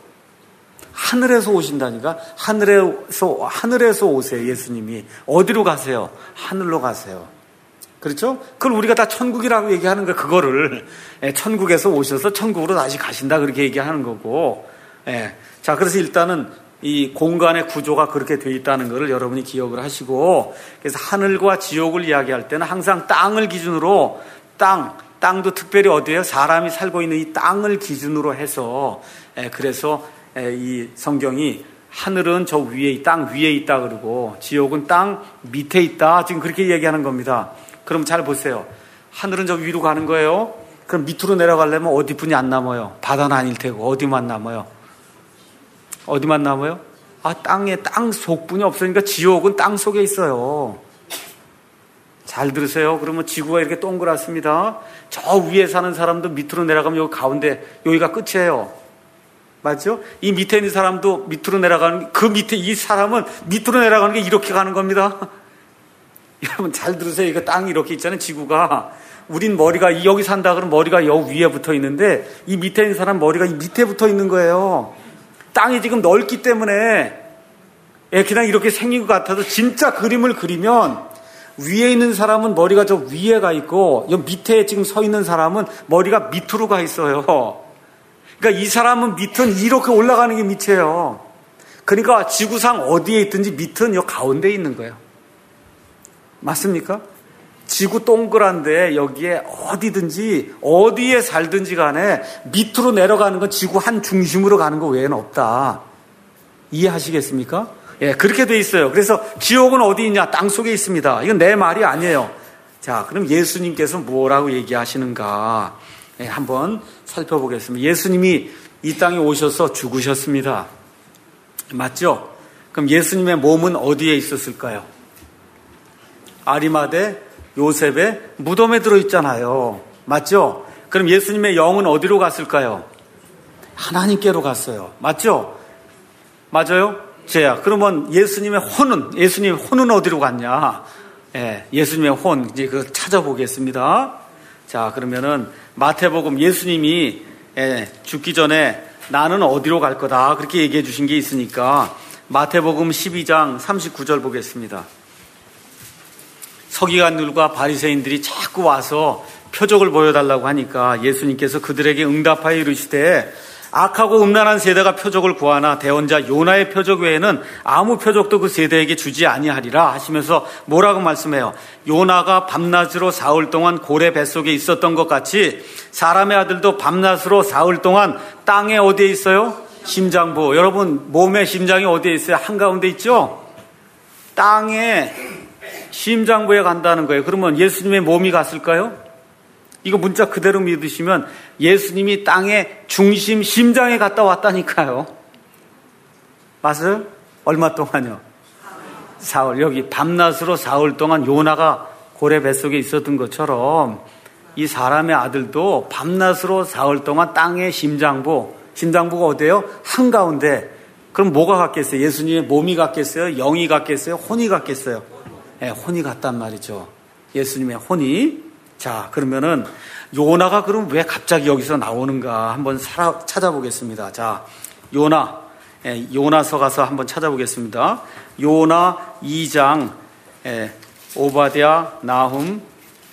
하늘에서 오신다니까. 하늘에서, 하늘에서 오세요. 예수님이. 어디로 가세요? 하늘로 가세요. 그렇죠? 그걸 우리가 다 천국이라고 얘기하는 거, 그거를. 예, 천국에서 오셔서 천국으로 다시 가신다, 그렇게 얘기하는 거고. 예. 자, 그래서 일단은 이 공간의 구조가 그렇게 돼 있다는 것을 여러분이 기억을 하시고, 그래서 하늘과 지옥을 이야기할 때는 항상 땅을 기준으로, 땅, 땅도 특별히 어디에요? 사람이 살고 있는 이 땅을 기준으로 해서, 예, 그래서 예, 이 성경이 하늘은 저 위에, 땅 위에 있다 그러고, 지옥은 땅 밑에 있다, 지금 그렇게 얘기하는 겁니다. 그럼 잘 보세요. 하늘은 저 위로 가는 거예요. 그럼 밑으로 내려가려면 어디뿐이 안 남아요? 바다는 아닐 테고 어디만 남아요? 어디만 남아요? 아, 땅에 땅 속뿐이 없으니까 지옥은 땅 속에 있어요. 잘 들으세요. 그러면 지구가 이렇게 동그랗습니다. 저 위에 사는 사람도 밑으로 내려가면 여기 가운데, 여기가 끝이에요. 맞죠? 이 밑에 있는 사람도 밑으로 내려가는, 그 밑에 이 사람은 밑으로 내려가는 게 이렇게 가는 겁니다. 여러분 잘 들으세요. 이거 땅이 이렇게 있잖아요. 지구가. 우린 머리가 여기 산다 그러면 머리가 여기 위에 붙어 있는데, 이 밑에 있는 사람 머리가 이 밑에 붙어 있는 거예요. 땅이 지금 넓기 때문에 그냥 이렇게 생긴 것 같아도 진짜 그림을 그리면 위에 있는 사람은 머리가 저 위에 가 있고, 여 밑에 지금 서 있는 사람은 머리가 밑으로 가 있어요. 그러니까 이 사람은 밑은 이렇게 올라가는 게 밑이에요. 그러니까 지구상 어디에 있든지 밑은 여 가운데에 있는 거예요. 맞습니까? 지구 동그란데 여기에 어디든지 어디에 살든지 간에 밑으로 내려가는 건 지구 한 중심으로 가는 거 외에는 없다. 이해하시겠습니까? 예, 그렇게 돼 있어요. 그래서 지옥은 어디 있냐? 땅 속에 있습니다. 이건 내 말이 아니에요. 자, 그럼 예수님께서 뭐라고 얘기하시는가? 예, 한번 살펴보겠습니다. 예수님이 이 땅에 오셔서 죽으셨습니다. 맞죠? 그럼 예수님의 몸은 어디에 있었을까요? 아리마대 요셉의 무덤에 들어있잖아요. 맞죠? 그럼 예수님의 영은 어디로 갔을까요? 하나님께로 갔어요. 맞죠? 맞아요? 제야. 그러면 예수님의 혼은, 예수님의 혼은 어디로 갔냐? 예, 예수님의 혼, 이제 그거 찾아보겠습니다. 자, 그러면은 마태복음 예수님이 예, 죽기 전에 나는 어디로 갈 거다 그렇게 얘기해 주신 게 있으니까 마태복음 십이 장 삼십구 절 보겠습니다. 서기관들과 바리새인들이 자꾸 와서 표적을 보여달라고 하니까 예수님께서 그들에게 응답하여 이르시되 악하고 음란한 세대가 표적을 구하나 대언자 요나의 표적 외에는 아무 표적도 그 세대에게 주지 아니하리라 하시면서 뭐라고 말씀해요? 요나가 밤낮으로 사흘 동안 고래 뱃속에 있었던 것 같이 사람의 아들도 밤낮으로 사흘 동안 땅에 어디에 있어요? 심장부. 여러분 몸의 심장이 어디에 있어요? 한가운데 있죠? 땅에 심장부에 간다는 거예요. 그러면 예수님의 몸이 갔을까요? 이거 문자 그대로 믿으시면 예수님이 땅의 중심 심장에 갔다 왔다니까요. 맞아요? 얼마 동안요? 사흘. 여기 밤낮으로 사흘 동안 요나가 고래 뱃속에 있었던 것처럼 이 사람의 아들도 밤낮으로 사흘 동안 땅의 심장부, 심장부가 어디예요? 한가운데. 그럼 뭐가 갔겠어요? 예수님의 몸이 갔겠어요? 영이 갔겠어요? 혼이 갔겠어요? 네, 혼이 갔단 말이죠. 예수님의 혼이. 자, 그러면은 요나가 그럼 왜 갑자기 여기서 나오는가 한번 살아, 찾아보겠습니다. 자, 요나, 예, 요나서 가서 한번 찾아보겠습니다. 요나 이 장, 예, 오바댜, 나훔,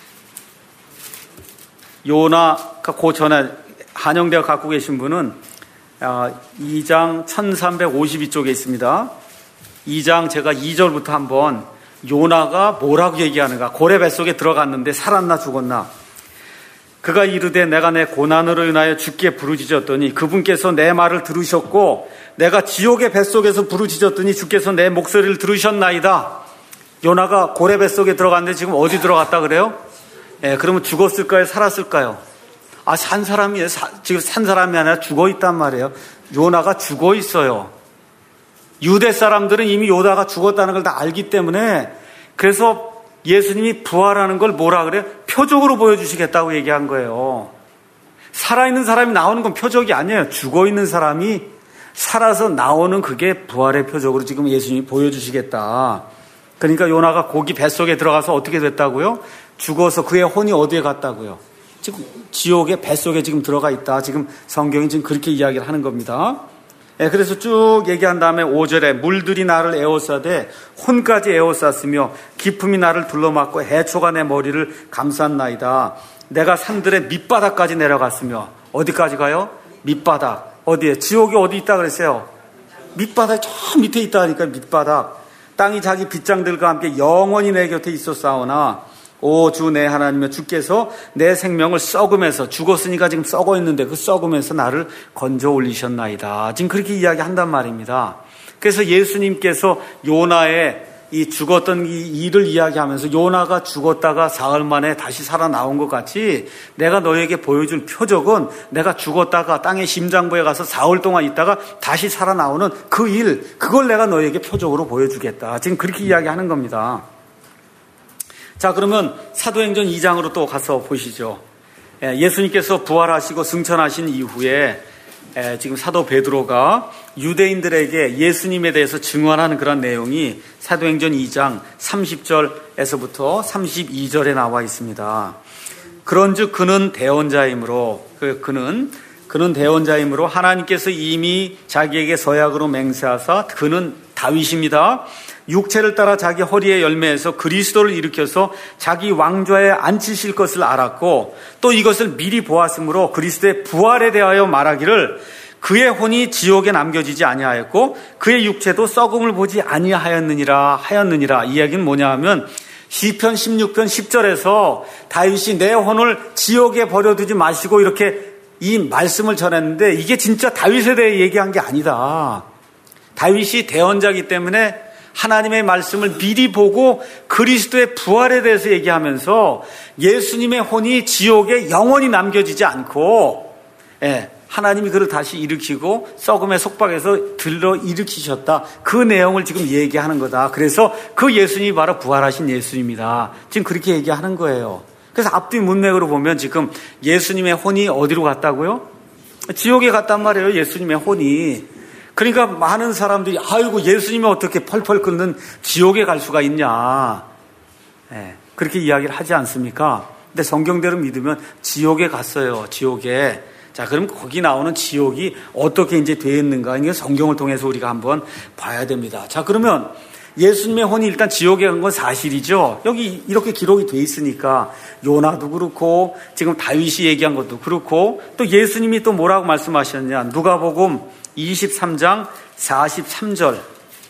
요나가 그 전에 한영대가 갖고 계신 분은 아, 이 장 천삼백오십이 쪽에 있습니다. 이 장 제가 이 절부터 한번 요나가 뭐라고 얘기하는가? 고래 뱃속에 들어갔는데 살았나 죽었나? 그가 이르되 내가 내 고난으로 인하여 주께 부르짖었더니 그분께서 내 말을 들으셨고 내가 지옥의 뱃속에서 부르짖었더니 주께서 내 목소리를 들으셨나이다. 요나가 고래 뱃속에 들어갔는데 지금 어디 들어갔다 그래요? 예, 그러면 죽었을까요? 살았을까요? 아, 산 사람이에요. 사, 지금 산 사람이 아니라 죽어 있단 말이에요. 요나가 죽어 있어요. 유대 사람들은 이미 요나가 죽었다는 걸 다 알기 때문에 그래서 예수님이 부활하는 걸 뭐라 그래요? 표적으로 보여주시겠다고 얘기한 거예요. 살아있는 사람이 나오는 건 표적이 아니에요. 죽어있는 사람이 살아서 나오는 그게 부활의 표적으로 지금 예수님이 보여주시겠다. 그러니까 요나가 고기 뱃속에 들어가서 어떻게 됐다고요? 죽어서 그의 혼이 어디에 갔다고요? 지금 지옥의 뱃속에 지금 들어가 있다. 지금 성경이 지금 그렇게 이야기를 하는 겁니다. 예, 그래서 쭉 얘기한 다음에 오 절에 물들이 나를 에워싸되 혼까지 에워쌌으며 기품이 나를 둘러막고 해초가 내 머리를 감쌌나이다. 내가 산들의 밑바닥까지 내려갔으며 어디까지 가요? 밑바닥. 어디에? 지옥이 어디 있다 그랬어요? 밑바닥 저 밑에 있다 하니까 밑바닥. 땅이 자기 빗장들과 함께 영원히 내 곁에 있었사오나 오 주 내 하나님의 주께서 내 생명을 썩으면서 죽었으니까 지금 썩어 있는데 그 썩으면서 나를 건져 올리셨나이다. 지금 그렇게 이야기한단 말입니다. 그래서 예수님께서 요나의 이 죽었던 이 일을 이야기하면서 요나가 죽었다가 사흘 만에 다시 살아나온 것 같이 내가 너에게 보여줄 표적은 내가 죽었다가 땅의 심장부에 가서 사흘 동안 있다가 다시 살아나오는 그 일, 그걸 내가 너에게 표적으로 보여주겠다. 지금 그렇게 이야기하는 겁니다. 자, 그러면 사도행전 이 장으로 또 가서 보시죠. 예수님께서 부활하시고 승천하신 이후에 지금 사도 베드로가 유대인들에게 예수님에 대해서 증언하는 그런 내용이 사도행전 이 장 삼십 절에서부터 삼십이 절에 나와 있습니다. 그런즉 그는 대언자이므로 그는 그는 대언자이므로 하나님께서 이미 자기에게 서약으로 맹세하사 그는 다윗입니다. 육체를 따라 자기 허리에 열매해서 그리스도를 일으켜서 자기 왕좌에 앉히실 것을 알았고 또 이것을 미리 보았으므로 그리스도의 부활에 대하여 말하기를 그의 혼이 지옥에 남겨지지 아니하였고 그의 육체도 썩음을 보지 아니하였느니라 하였느니라. 이 이야기는 뭐냐 하면 시편 십육 편 십 절에서 다윗이 내 혼을 지옥에 버려두지 마시고 이렇게 이 말씀을 전했는데 이게 진짜 다윗에 대해 얘기한 게 아니다. 다윗이 대언자이기 때문에 하나님의 말씀을 미리 보고 그리스도의 부활에 대해서 얘기하면서 예수님의 혼이 지옥에 영원히 남겨지지 않고 예, 하나님이 그를 다시 일으키고 썩음의 속박에서 들러 일으키셨다. 그 내용을 지금 얘기하는 거다. 그래서 그 예수님이 바로 부활하신 예수님이다. 지금 그렇게 얘기하는 거예요. 그래서 앞뒤 문맥으로 보면 지금 예수님의 혼이 어디로 갔다고요? 지옥에 갔단 말이에요. 예수님의 혼이. 그러니까 많은 사람들이 아이고 예수님이 어떻게 펄펄 끓는 지옥에 갈 수가 있냐. 네, 그렇게 이야기를 하지 않습니까? 근데 성경대로 믿으면 지옥에 갔어요. 지옥에. 자, 그럼 거기 나오는 지옥이 어떻게 이제 되어 있는가? 이게 성경을 통해서 우리가 한번 봐야 됩니다. 자, 그러면 예수님의 혼이 일단 지옥에 간 건 사실이죠. 여기 이렇게 기록이 돼 있으니까 요나도 그렇고 지금 다윗이 얘기한 것도 그렇고 또 예수님이 또 뭐라고 말씀하셨냐? 누가복음 이십삼 장 사십삼 절.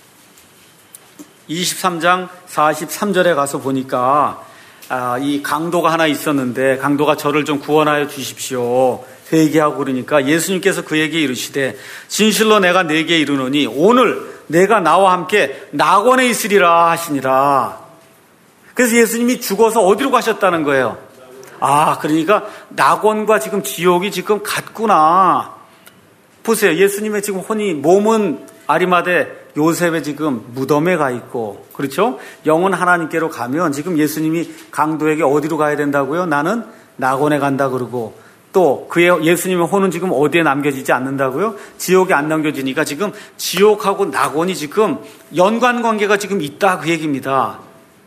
이십삼 장 사십삼 절에 가서 보니까 아, 이 강도가 하나 있었는데 강도가 저를 좀 구원하여 주십시오. 회개하고 그러니까 예수님께서 그에게 이르시되 진실로 내가 네게 이르노니 오늘 내가 나와 함께 낙원에 있으리라 하시니라. 그래서 예수님이 죽어서 어디로 가셨다는 거예요? 아, 그러니까 낙원과 지금 지옥이 지금 같구나. 보세요. 예수님의 지금 혼이, 몸은 아리마대 요셉의 지금 무덤에 가 있고, 그렇죠? 영은 하나님께로 가면 지금 예수님이 강도에게 어디로 가야 된다고요? 나는 낙원에 간다 그러고, 또 그의 예수님의 혼은 지금 어디에 남겨지지 않는다고요? 지옥에 안 남겨지니까 지금 지옥하고 낙원이 지금 연관관계가 지금 있다 그 얘기입니다.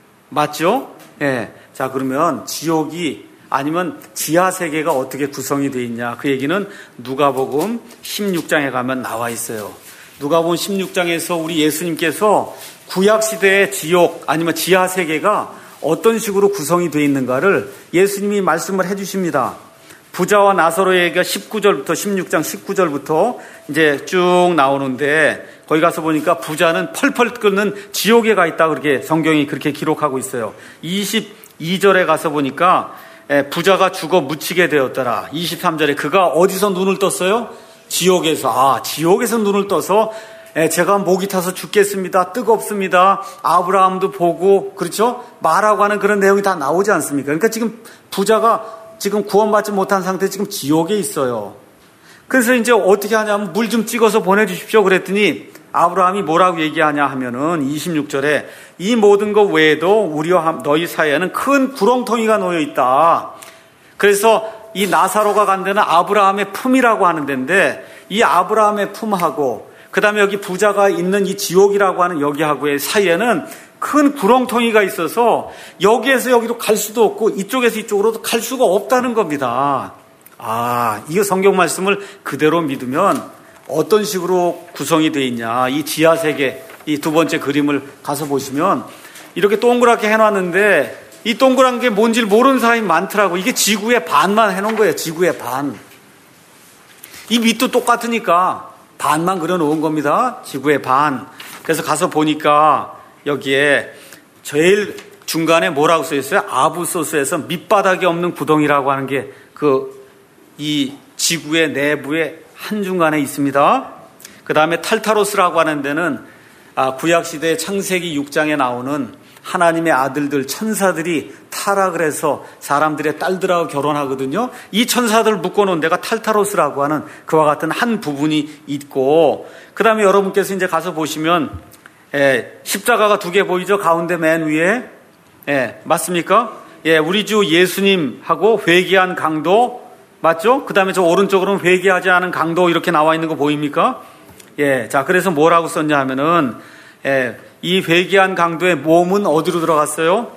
맞죠? 예. 네. 자, 그러면 지옥이 아니면 지하세계가 어떻게 구성이 되어 있냐? 그 얘기는 누가복음 십육 장에 가면 나와 있어요. 누가복음 십육 장에서 우리 예수님께서 구약시대의 지옥 아니면 지하세계가 어떤 식으로 구성이 되어 있는가를 예수님이 말씀을 해 주십니다. 부자와 나사로의 얘기가 십구 절부터 십육 장 십구 절부터 이제 쭉 나오는데 거기 가서 보니까 부자는 펄펄 끓는 지옥에 가 있다 그렇게 성경이 그렇게 기록하고 있어요. 이십이 절에 가서 보니까 부자가 죽어 묻히게 되었더라. 이십삼 절에 그가 어디서 눈을 떴어요? 지옥에서. 아, 지옥에서 눈을 떠서 제가 목이 타서 죽겠습니다. 뜨겁습니다. 아브라함도 보고 그렇죠? 말하고 하는 그런 내용이 다 나오지 않습니까? 그러니까 지금 부자가 지금 구원받지 못한 상태에 지금 지옥에 있어요. 그래서 이제 어떻게 하냐면 물 좀 찍어서 보내주십시오 그랬더니 아브라함이 뭐라고 얘기하냐 하면은 이십육 절에 이 모든 것 외에도 우리와 너희 사이에는 큰 구렁텅이가 놓여 있다. 그래서 이 나사로가 간 데는 아브라함의 품이라고 하는 데인데 이 아브라함의 품하고 그 다음에 여기 부자가 있는 이 지옥이라고 하는 여기하고의 사이에는 큰 구렁텅이가 있어서 여기에서 여기로 갈 수도 없고 이쪽에서 이쪽으로도 갈 수가 없다는 겁니다. 아, 이거 성경 말씀을 그대로 믿으면 어떤 식으로 구성이 되어 있냐. 이 지하세계, 이 두 번째 그림을 가서 보시면 이렇게 동그랗게 해놨는데 이 동그란 게 뭔지를 모르는 사람이 많더라고. 이게 지구의 반만 해놓은 거예요. 지구의 반. 이 밑도 똑같으니까 반만 그려놓은 겁니다. 지구의 반. 그래서 가서 보니까 여기에 제일 중간에 뭐라고 써 있어요? 아부소스에서 밑바닥이 없는 구덩이라고 하는 게 그 이 지구의 내부에 한중간에 있습니다. 그 다음에 탈타로스라고 하는 데는 구약시대 창세기 육 장에 나오는 하나님의 아들들 천사들이 타락을 해서 사람들의 딸들하고 결혼하거든요. 이 천사들을 묶어놓은 데가 탈타로스라고 하는 그와 같은 한 부분이 있고, 그 다음에 여러분께서 이제 가서 보시면 예, 십자가가 두 개 보이죠? 가운데 맨 위에. 예, 맞습니까? 예, 우리 주 예수님하고 회개한 강도 맞죠? 그 다음에 저 오른쪽으로는 회개하지 않은 강도 이렇게 나와 있는 거 보입니까? 예, 자, 그래서 뭐라고 썼냐 하면은 예, 이 회개한 강도의 몸은 어디로 들어갔어요?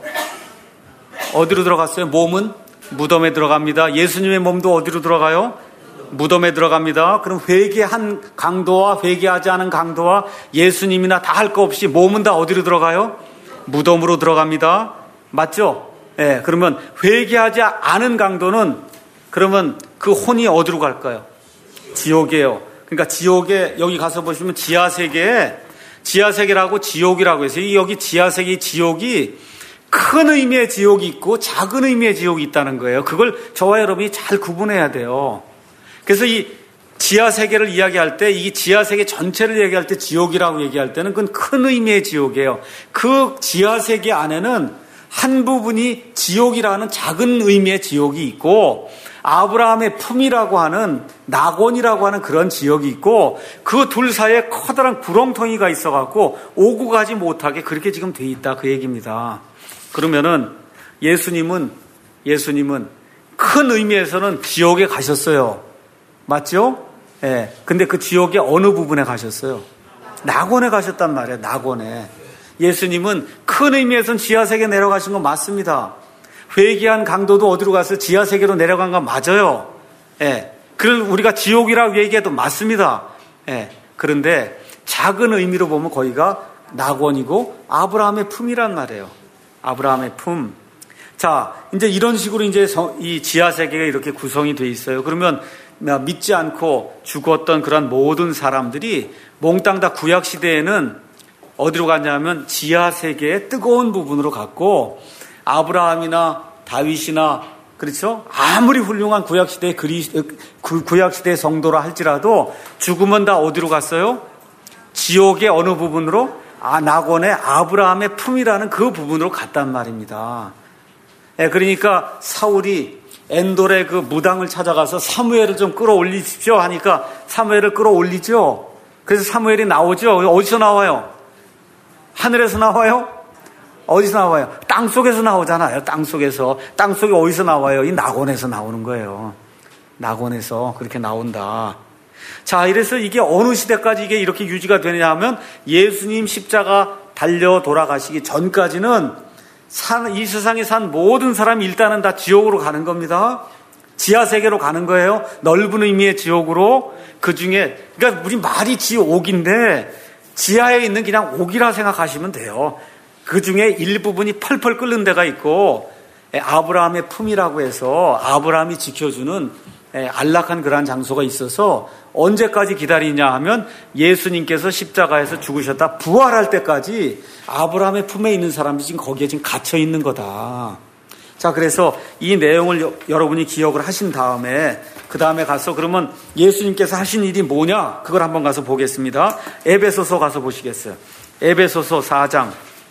어디로 들어갔어요? 몸은 무덤에 들어갑니다. 예수님의 몸도 어디로 들어가요? 무덤에 들어갑니다. 그럼 회개한 강도와 회개하지 않은 강도와 예수님이나 다 할 거 없이 몸은 다 어디로 들어가요? 무덤으로 들어갑니다. 맞죠? 예, 그러면 회개하지 않은 강도는 그러면 그 혼이 어디로 갈까요? 지옥이에요. 그러니까 지옥에 여기 가서 보시면 지하세계에 지하세계라고 지옥이라고 해서 여기 지하세계 지옥이 큰 의미의 지옥이 있고 작은 의미의 지옥이 있다는 거예요. 그걸 저와 여러분이 잘 구분해야 돼요. 그래서 이 지하세계를 이야기할 때 이 지하세계 전체를 얘기할 때 지옥이라고 얘기할 때는 그건 큰 의미의 지옥이에요. 그 지하세계 안에는 한 부분이 지옥이라는 작은 의미의 지옥이 있고 아브라함의 품이라고 하는 낙원이라고 하는 그런 지역이 있고 그 둘 사이에 커다란 구렁텅이가 있어갖고 오고 가지 못하게 그렇게 지금 돼 있다 그 얘기입니다. 그러면은 예수님은 예수님은 큰 의미에서는 지옥에 가셨어요. 맞죠? 예. 네. 근데 그 지옥의 어느 부분에 가셨어요? 낙원에 가셨단 말이에요. 낙원에. 예수님은 큰 의미에서는 지하세계에 내려가신 건 맞습니다. 회개한 강도도 어디로 갔어요? 지하 세계로 내려간 건 맞아요. 예. 그걸 우리가 지옥이라고 얘기해도 맞습니다. 예. 그런데 작은 의미로 보면 거기가 낙원이고 아브라함의 품이란 말이에요. 아브라함의 품. 자, 이제 이런 식으로 이제 이 지하 세계가 이렇게 구성이 돼 있어요. 그러면 믿지 않고 죽었던 그런 모든 사람들이 몽땅 다 구약 시대에는 어디로 갔냐면 지하 세계의 뜨거운 부분으로 갔고, 아브라함이나 다윗이나 그렇죠? 아무리 훌륭한 구약 시대의 그리 구약 시대의 성도라 할지라도 죽으면 다 어디로 갔어요? 지옥의 어느 부분으로? 아, 낙원의 아브라함의 품이라는 그 부분으로 갔단 말입니다. 예, 그러니까 사울이 엔돌의 그 무당을 찾아가서 사무엘을 좀 끌어올리십시오 하니까 사무엘을 끌어올리죠. 그래서 사무엘이 나오죠. 어디서 나와요? 하늘에서 나와요? 어디서 나와요? 땅 속에서 나오잖아요. 땅 속에서. 땅 속에 어디서 나와요? 이 낙원에서 나오는 거예요. 낙원에서 그렇게 나온다. 자, 이래서 이게 어느 시대까지 이게 이렇게 유지가 되느냐 하면 예수님 십자가 달려 돌아가시기 전까지는 산, 이 세상에 산 모든 사람이 일단은 다 지옥으로 가는 겁니다. 지하 세계로 가는 거예요. 넓은 의미의 지옥으로. 그 중에, 그러니까 우리 말이 지옥인데 지하에 있는 그냥 옥이라 생각하시면 돼요. 그 중에 일부분이 펄펄 끓는 데가 있고, 아브라함의 품이라고 해서 아브라함이 지켜주는 안락한 그러한 장소가 있어서 언제까지 기다리냐 하면 예수님께서 십자가에서 죽으셨다 부활할 때까지 아브라함의 품에 있는 사람들이 지금 거기에 지금 갇혀 있는 거다. 자, 그래서 이 내용을 여러분이 기억을 하신 다음에 그 다음에 가서 그러면 예수님께서 하신 일이 뭐냐? 그걸 한번 가서 보겠습니다. 에베소서 가서 보시겠어요? 에베소서 사 장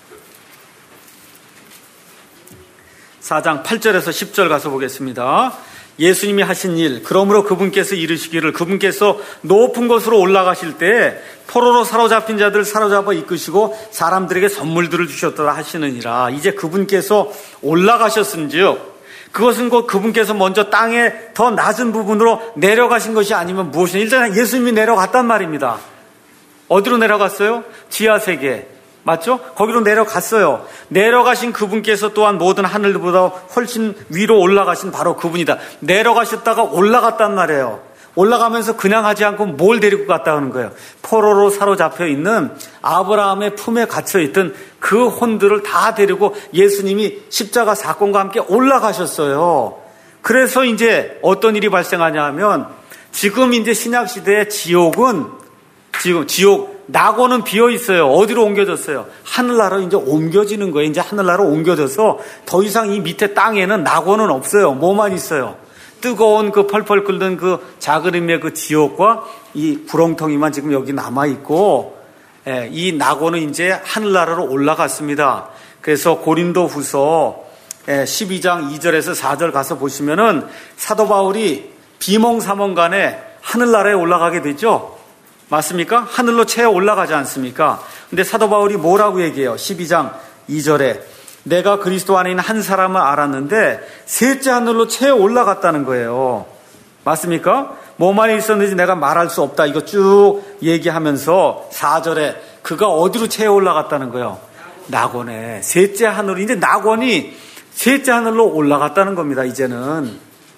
사 장 팔 절에서 십 절 가서 보겠습니다. 예수님이 하신 일, 그러므로 그분께서 이르시기를 그분께서 높은 곳으로 올라가실 때 포로로 사로잡힌 자들 사로잡아 이끄시고 사람들에게 선물들을 주셨더라 하시느니라. 이제 그분께서 올라가셨은즉 그것은 곧 그분께서 먼저 땅에 더 낮은 부분으로 내려가신 것이 아니면 무엇이냐. 일단 예수님이 내려갔단 말입니다. 어디로 내려갔어요? 지하세계. 맞죠? 거기로 내려갔어요. 내려가신 그분께서 또한 모든 하늘보다 훨씬 위로 올라가신 바로 그분이다. 내려가셨다가 올라갔단 말이에요. 올라가면서 그냥 하지 않고 뭘 데리고 갔다 하는 거예요? 포로로 사로잡혀 있는 아브라함의 품에 갇혀 있던 그 혼들을 다 데리고 예수님이 십자가 사건과 함께 올라가셨어요. 그래서 이제 어떤 일이 발생하냐 하면 지금 이제 신약 시대의 지옥은 지금 지옥 낙원은 비어 있어요. 어디로 옮겨졌어요? 하늘나라로 이제 옮겨지는 거예요. 이제 하늘나라로 옮겨져서 더 이상 이 밑에 땅에는 낙원은 없어요. 뭐만 있어요? 뜨거운 그 펄펄 끓는 그 작은 의미의 그 지옥과 이 구렁텅이만 지금 여기 남아 있고, 예, 이 낙원은 이제 하늘나라로 올라갔습니다. 그래서 고린도후서 십이 장 이 절에서 사 절 가서 보시면은 사도 바울이 비몽사몽간에 하늘나라에 올라가게 되죠. 맞습니까? 하늘로 채 올라가지 않습니까? 근데 사도 바울이 뭐라고 얘기해요? 십이 장 이 절에 내가 그리스도 안에 있는 한 사람을 알았는데 셋째 하늘로 채 올라갔다는 거예요. 맞습니까? 뭐만 있었는지 내가 말할 수 없다. 이거 쭉 얘기하면서 사 절에 그가 어디로 채 올라갔다는 거예요? 낙원에. 셋째 하늘로. 이제 낙원이 셋째 하늘로 올라갔다는 겁니다. 이제는.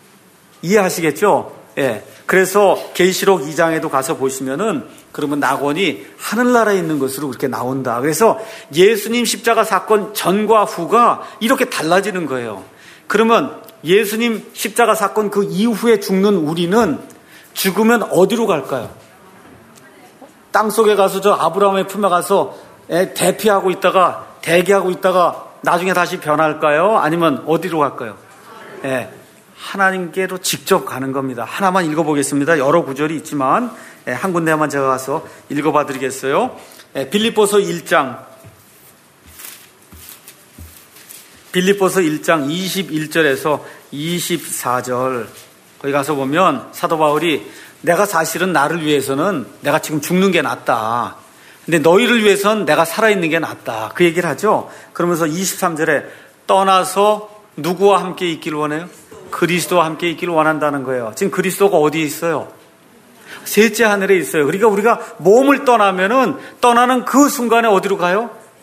이해하시겠죠? 예. 그래서 계시록 이 장에도 가서 보시면은 그러면 낙원이 하늘나라에 있는 것으로 그렇게 나온다. 그래서 예수님 십자가 사건 전과 후가 이렇게 달라지는 거예요. 그러면 예수님 십자가 사건 그 이후에 죽는 우리는 죽으면 어디로 갈까요? 땅속에 가서 저 아브라함의 품에 가서 대피하고 있다가 대기하고 있다가 나중에 다시 변할까요? 아니면 어디로 갈까요? 예. 하나님께로 직접 가는 겁니다. 하나만 읽어보겠습니다. 여러 구절이 있지만 한 군데만 제가 가서 읽어봐 드리겠어요. 빌립보서 일 장 빌립보서 일 장 이십일 절에서 이십사 절 거기 가서 보면 사도 바울이 내가 사실은 나를 위해서는 내가 지금 죽는 게 낫다. 근데 너희를 위해서는 내가 살아있는 게 낫다. 그 얘기를 하죠. 그러면서 이십삼 절에 떠나서 누구와 함께 있기를 원해요? 그리스도와 함께 있기를 원한다는 거예요. 지금 그리스도가 어디에 있어요? 셋째 하늘에 있어요. 그러니까 우리가 몸을 떠나면은 떠나는 그 순간에 어디로 가요?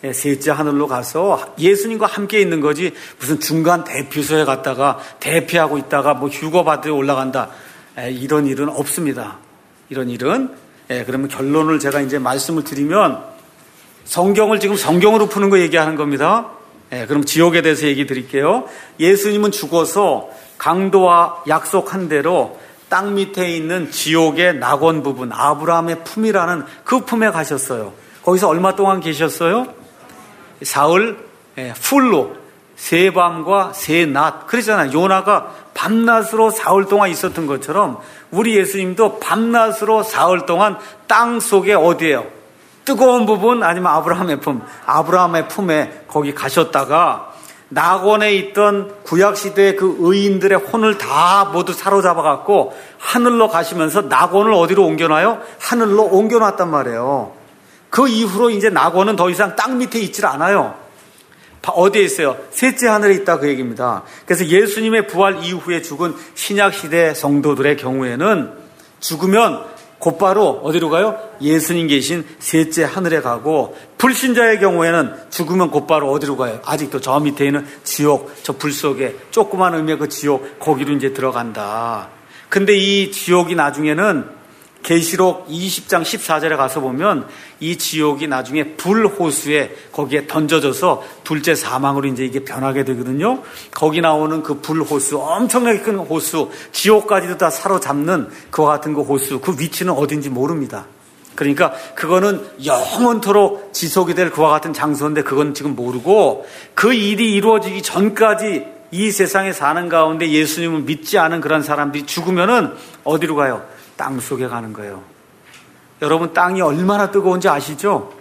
셋째 하늘로 가서 예수님과 함께 있는 거지 무슨 중간 대피소에 갔다가 대피하고 있다가 뭐 휴거 받으러 올라간다. 이런 일은 없습니다. 이런 일은. 그러면 결론을 제가 이제 말씀을 드리면 성경을 지금 성경으로 푸는 거 얘기하는 겁니다. 그럼 지옥에 대해서 얘기 드릴게요. 예수님은 죽어서 강도와 약속한 대로 땅 밑에 있는 지옥의 낙원 부분, 아브라함의 품이라는 그 품에 가셨어요. 거기서 얼마 동안 계셨어요? 사흘, 풀로, 세 밤과 세 낮. 그러잖아요. 요나가 밤낮으로 사흘 동안 있었던 것처럼 우리 예수님도 밤낮으로 사흘 동안 땅 속에 어디예요? 뜨거운 부분 아니면 아브라함의 품, 아브라함의 품에 거기 가셨다가 낙원에 있던 구약시대의 그 의인들의 혼을 다 모두 사로잡아 갖고 하늘로 가시면서 낙원을 어디로 옮겨놔요? 하늘로 옮겨놨단 말이에요. 그 이후로 이제 낙원은 더 이상 땅 밑에 있질 않아요. 어디에 있어요? 셋째 하늘에 있다 그 얘기입니다. 그래서 예수님의 부활 이후에 죽은 신약시대 성도들의 경우에는 죽으면 곧바로 어디로 가요? 예수님 계신 셋째 하늘에 가고, 불신자의 경우에는 죽으면 곧바로 어디로 가요? 아직도 저 밑에 있는 지옥, 저 불 속에 조그만 의미의 그 지옥, 거기로 이제 들어간다. 근데 이 지옥이 나중에는 계시록 이십 장 십사 절에 가서 보면 이 지옥이 나중에 불호수에 거기에 던져져서 둘째 사망으로 이제 이게 변하게 되거든요. 거기 나오는 그 불호수, 엄청나게 큰 호수, 지옥까지도 다 사로잡는 그와 같은 그 호수, 그 위치는 어딘지 모릅니다. 그러니까 그거는 영원토록 지속이 될 그와 같은 장소인데 그건 지금 모르고, 그 일이 이루어지기 전까지 이 세상에 사는 가운데 예수님을 믿지 않은 그런 사람들이 죽으면은 어디로 가요? 땅 속에 가는 거예요. 여러분, 땅이 얼마나 뜨거운지 아시죠?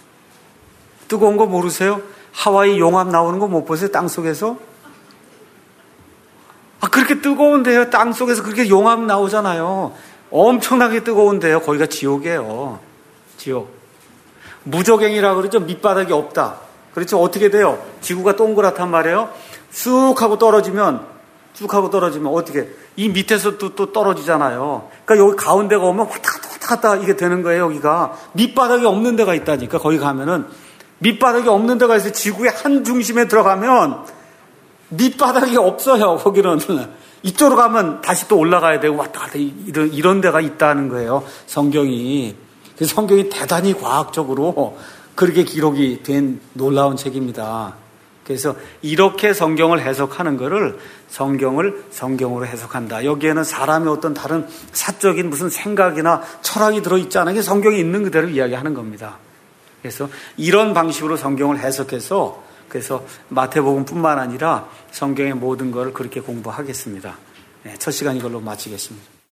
뜨거운 거 모르세요? 하와이 용암 나오는 거 못 보세요? 땅 속에서? 아, 그렇게 뜨거운데요. 땅 속에서 그렇게 용암 나오잖아요. 엄청나게 뜨거운데요. 거기가 지옥이에요. 지옥. 무적행이라고 그러죠. 밑바닥이 없다. 그렇죠. 어떻게 돼요? 지구가 동그랗단 말이에요. 쑥 하고 떨어지면, 쭉 하고 떨어지면 어떻게, 이 밑에서 또, 또 떨어지잖아요. 그러니까 여기 가운데가 오면 왔다 갔다 왔다 갔다 이게 되는 거예요. 여기가 밑바닥이 없는 데가 있다니까. 거기 가면은 밑바닥이 없는 데가 있어요. 지구의 한 중심에 들어가면 밑바닥이 없어요. 거기는 이쪽으로 가면 다시 또 올라가야 되고 왔다 갔다 이런, 이런 데가 있다는 거예요. 성경이. 그래서 성경이 대단히 과학적으로 그렇게 기록이 된 놀라운 책입니다. 그래서 이렇게 성경을 해석하는 것을 성경을 성경으로 해석한다. 여기에는 사람의 어떤 다른 사적인 무슨 생각이나 철학이 들어있지 않은 게 성경에 있는 그대로 이야기하는 겁니다. 그래서 이런 방식으로 성경을 해석해서 그래서 마태복음뿐만 아니라 성경의 모든 것을 그렇게 공부하겠습니다. 네, 첫 시간 이걸로 마치겠습니다.